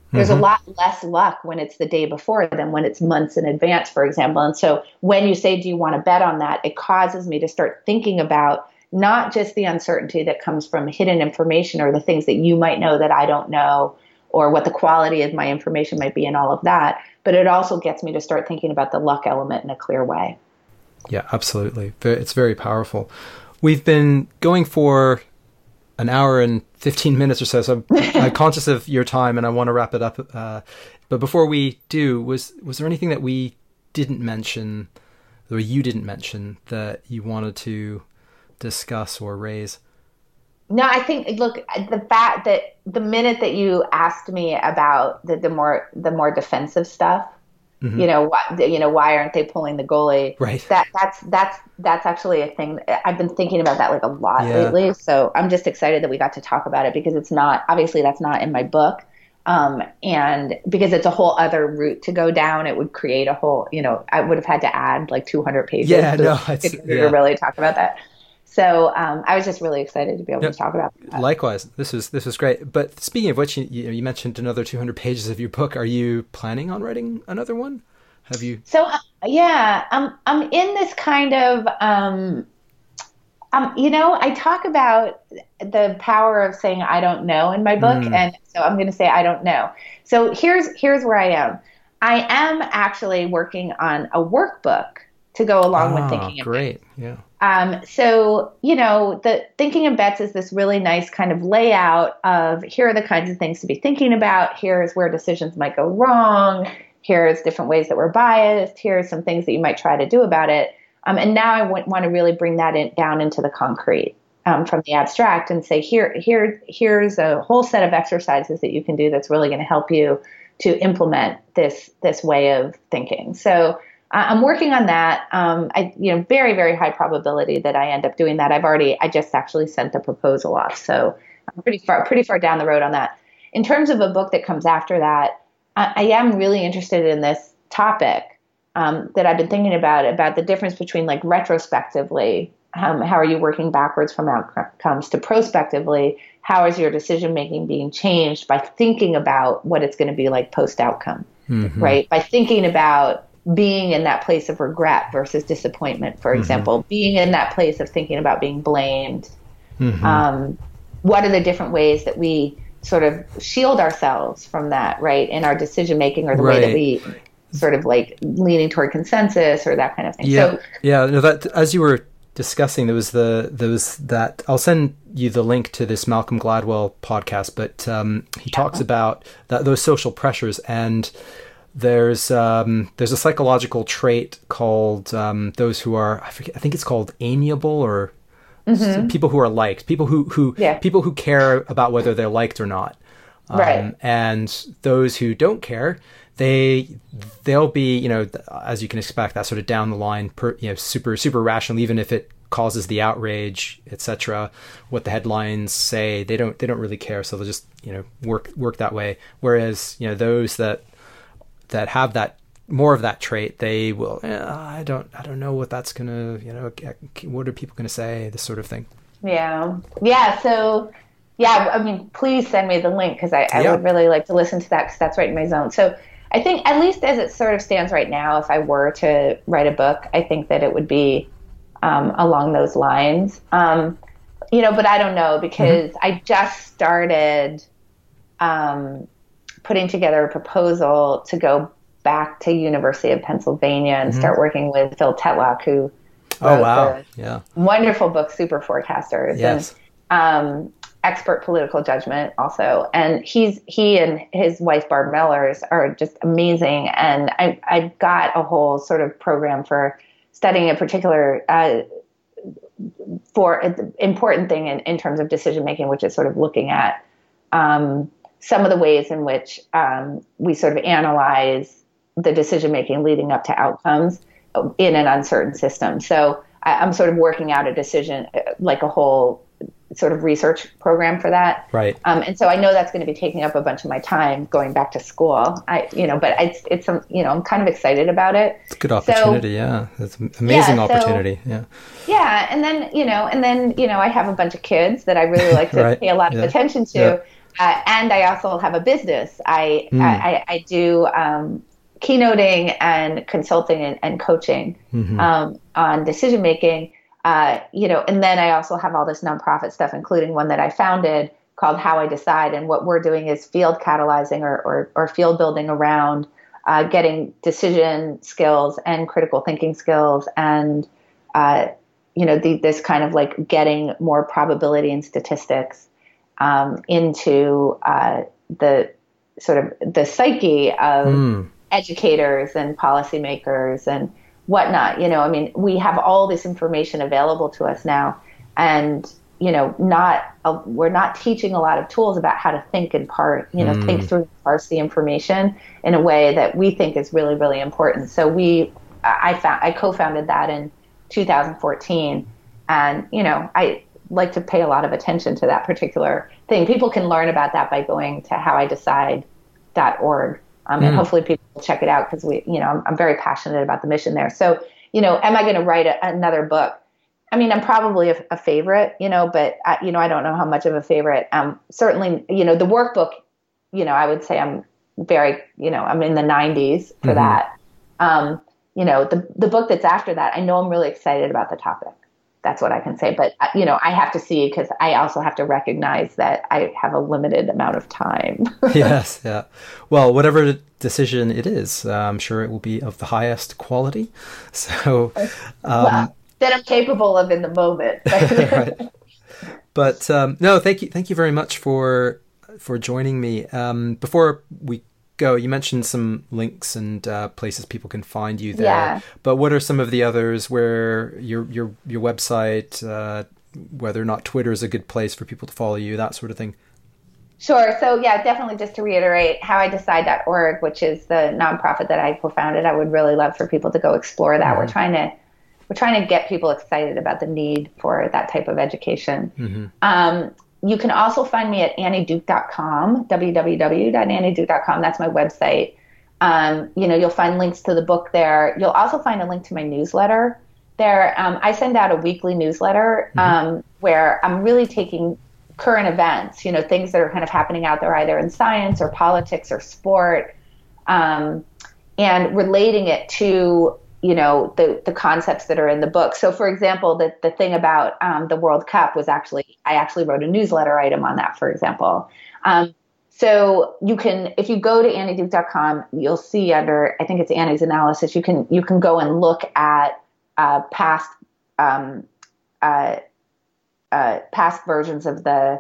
There's a lot less luck when it's the day before than when it's months in advance, for example. And so when you say, do you want to bet on that? It causes me to start thinking about not just the uncertainty that comes from hidden information or the things that you might know that I don't know, or what the quality of my information might be and all of that. But it also gets me to start thinking about the luck element in a clear way. Yeah, absolutely. It's very powerful. We've been going for an hour and 15 minutes or so I'm conscious of your time and I want to wrap it up. But before we do, was there anything that we didn't mention or you didn't mention that you wanted to discuss or raise? No, I think, look, the fact that the minute that you asked me about the more defensive stuff, why aren't they pulling the goalie? Right. That's actually a thing. I've been thinking about that like a lot lately. So I'm just excited that we got to talk about it because it's not, obviously that's not in my book. And because it's a whole other route to go down, it would create a whole, I would have had to add like 200 pages to really talk about that. So I was just really excited to be able to talk about that. Likewise, this was great. But speaking of which, you mentioned another 200 pages of your book. Are you planning on writing another one? Have you? So I'm in this kind of I talk about the power of saying I don't know in my book, and so I'm going to say I don't know. So here's where I am. I am actually working on a workbook to go along with thinking. Great, yeah. So, the thinking in bets is this really nice kind of layout of here are the kinds of things to be thinking about. Here's where decisions might go wrong. Here's different ways that we're biased. Here's some things that you might try to do about it. And now I want to really bring that down into the concrete from the abstract and say, here's a whole set of exercises that you can do that's really going to help you to implement this way of thinking. So I'm working on that. Very, very high probability that I end up doing that. I just actually sent the proposal off. So I'm pretty far down the road on that. In terms of a book that comes after that, I am really interested in this topic that I've been thinking about the difference between like retrospectively, how are you working backwards from outcomes, to prospectively, how is your decision making being changed by thinking about what it's going to be like post outcome, right? By thinking about being in that place of regret versus disappointment, for example, being in that place of thinking about being blamed. What are the different ways that we sort of shield ourselves from that, right, in our decision making, or the way that we sort of like leaning toward consensus or that kind of thing. That as you were discussing, there was that I'll send you the link to this Malcolm Gladwell podcast, but he talks about those social pressures, and there's a psychological trait called those who are, I think it's called amiable, or people who are liked, people who care about whether they're liked or not. And those who don't care, they'll be, as you can expect, that sort of down the line, super rational, even if it causes the outrage, etc. What the headlines say, they don't really care, so they'll just work that way. Whereas those that have that more of that trait, they will, I don't know what that's gonna, what are people gonna say, this sort of thing. So I mean, please send me the link, because I would really like to listen to that, because that's right in my zone. So I think, at least as it sort of stands right now, if I were to write a book, I think that it would be along those lines. But I don't know, because I just started putting together a proposal to go back to University of Pennsylvania and start working with Phil Tetlock, who wrote the wonderful book Super Forecasters, and Expert Political Judgment also. And he and his wife Barb Mellers are just amazing. And I've got a whole sort of program for studying a particular for an important thing in terms of decision making, which is sort of looking at some of the ways in which we sort of analyze the decision making leading up to outcomes in an uncertain system. So I'm sort of working out a decision, like a whole sort of research program for that. Right. And so I know that's going to be taking up a bunch of my time going back to school. But it's I'm kind of excited about it. It's a good opportunity. It's an amazing opportunity. And then I have a bunch of kids that I really like to pay a lot of attention to. And I also have a business. I do keynoting and consulting and coaching on decision making. And then I also have all this nonprofit stuff, including one that I founded called How I Decide. And what we're doing is field catalyzing or field building around getting decision skills and critical thinking skills and, this kind of like getting more probability and statistics into the sort of the psyche of educators and policymakers and whatnot. We have all this information available to us now, and we're not teaching a lot of tools about how to think and think through and parse the information in a way that we think is really, really important. So I co-founded that in 2014, and I like to pay a lot of attention to that particular thing. People can learn about that by going to howidecide.org. And hopefully people will check it out because I'm very passionate about the mission there. So, am I going to write another book? I'm probably a favorite, but I don't know how much of a favorite. Certainly, the workbook, I would say I'm very, I'm in the 90s for that. The book that's after that, I know I'm really excited about the topic. That's what I can say. But, I have to see, because I also have to recognize that I have a limited amount of time. Yes. Yeah. Well, whatever decision it is, I'm sure it will be of the highest quality. So, that I'm capable of in the moment. Right. But, no, thank you very much for joining me. Before we go, you mentioned some links and places people can find you there. Yeah. But what are some of the others where your website, whether or not Twitter is a good place for people to follow you, that sort of thing? Sure. So yeah, definitely just to reiterate, howidecide.org, which is the nonprofit that I co-founded. I would really love for people to go explore that. Mm-hmm. We're trying to get people excited about the need for that type of education. Mm-hmm. You can also find me at annieduke.com, www.annieduke.com. That's my website. You'll find links to the book there. You'll also find a link to my newsletter there. I send out a weekly newsletter where I'm really taking current events, things that are kind of happening out there, either in science or politics or sport, and relating it to the concepts that are in the book. So, for example, the thing about the World Cup was I actually wrote a newsletter item on that, for example. So you can, if you go to annieduke.com, you'll see under, I think it's Annie's analysis, you can go and look at past versions of the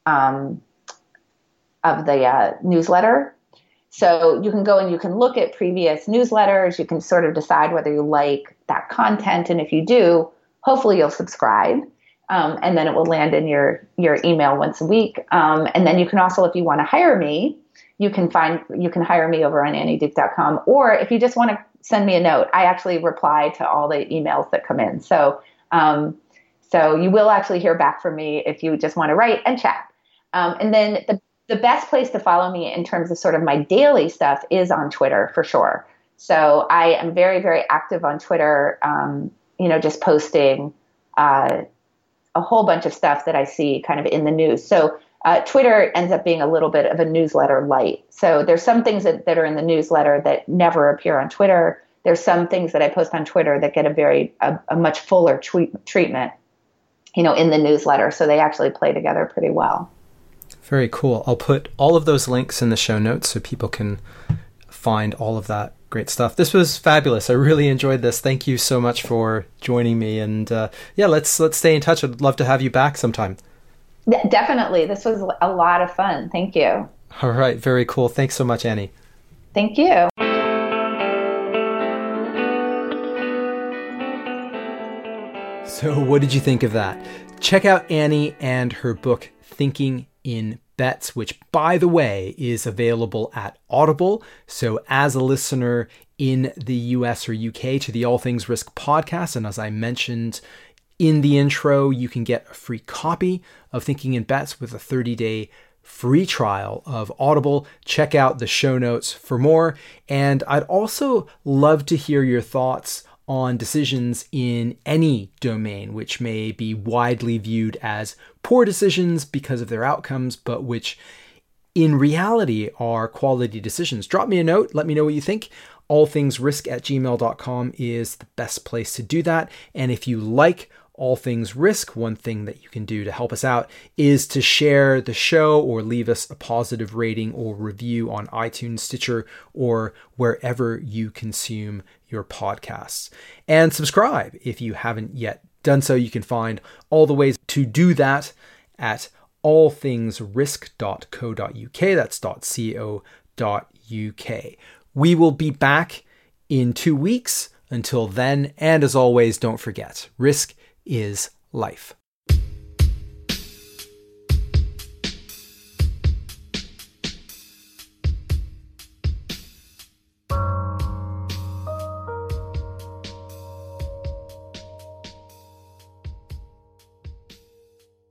newsletter. So you can go and you can look at previous newsletters. You can sort of decide whether you like that content. And if you do, hopefully you'll subscribe. And then it will land in your email once a week. And then you can also, if you want to hire me, you can hire me over on annieduke.com. Or if you just want to send me a note, I actually reply to all the emails that come in. So you will actually hear back from me if you just want to write and chat. And then the best place to follow me in terms of sort of my daily stuff is on Twitter, for sure. So I am very, very active on Twitter, just posting a whole bunch of stuff that I see kind of in the news. So Twitter ends up being a little bit of a newsletter light. So there's some things that are in the newsletter that never appear on Twitter. There's some things that I post on Twitter that get a much fuller treatment, in the newsletter. So they actually play together pretty well. Very cool. I'll put all of those links in the show notes so people can find all of that great stuff. This was fabulous. I really enjoyed this. Thank you so much for joining me. And let's stay in touch. I'd love to have you back sometime. Definitely. This was a lot of fun. Thank you. All right. Very cool. Thanks so much, Annie. Thank you. So what did you think of that? Check out Annie and her book, Thinking in Bets, which, by the way, is available at Audible. So as a listener in the US or UK to the All Things Risk podcast, and as I mentioned in the intro, you can get a free copy of Thinking in Bets with a 30-day free trial of Audible. Check out the show notes for more. And I'd also love to hear your thoughts on decisions in any domain, which may be widely viewed as poor decisions because of their outcomes, but which in reality are quality decisions. Drop me a note. Let me know what you think. allthingsrisk@gmail.com is the best place to do that. And if you like All Things Risk, one thing that you can do to help us out is to share the show or leave us a positive rating or review on iTunes, Stitcher, or wherever you consume your podcasts. And subscribe if you haven't yet done so. You can find all the ways to do that at allthingsrisk.co.uk. That's .co.uk. We will be back in 2 weeks. Until then, and as always, don't forget, risk is life.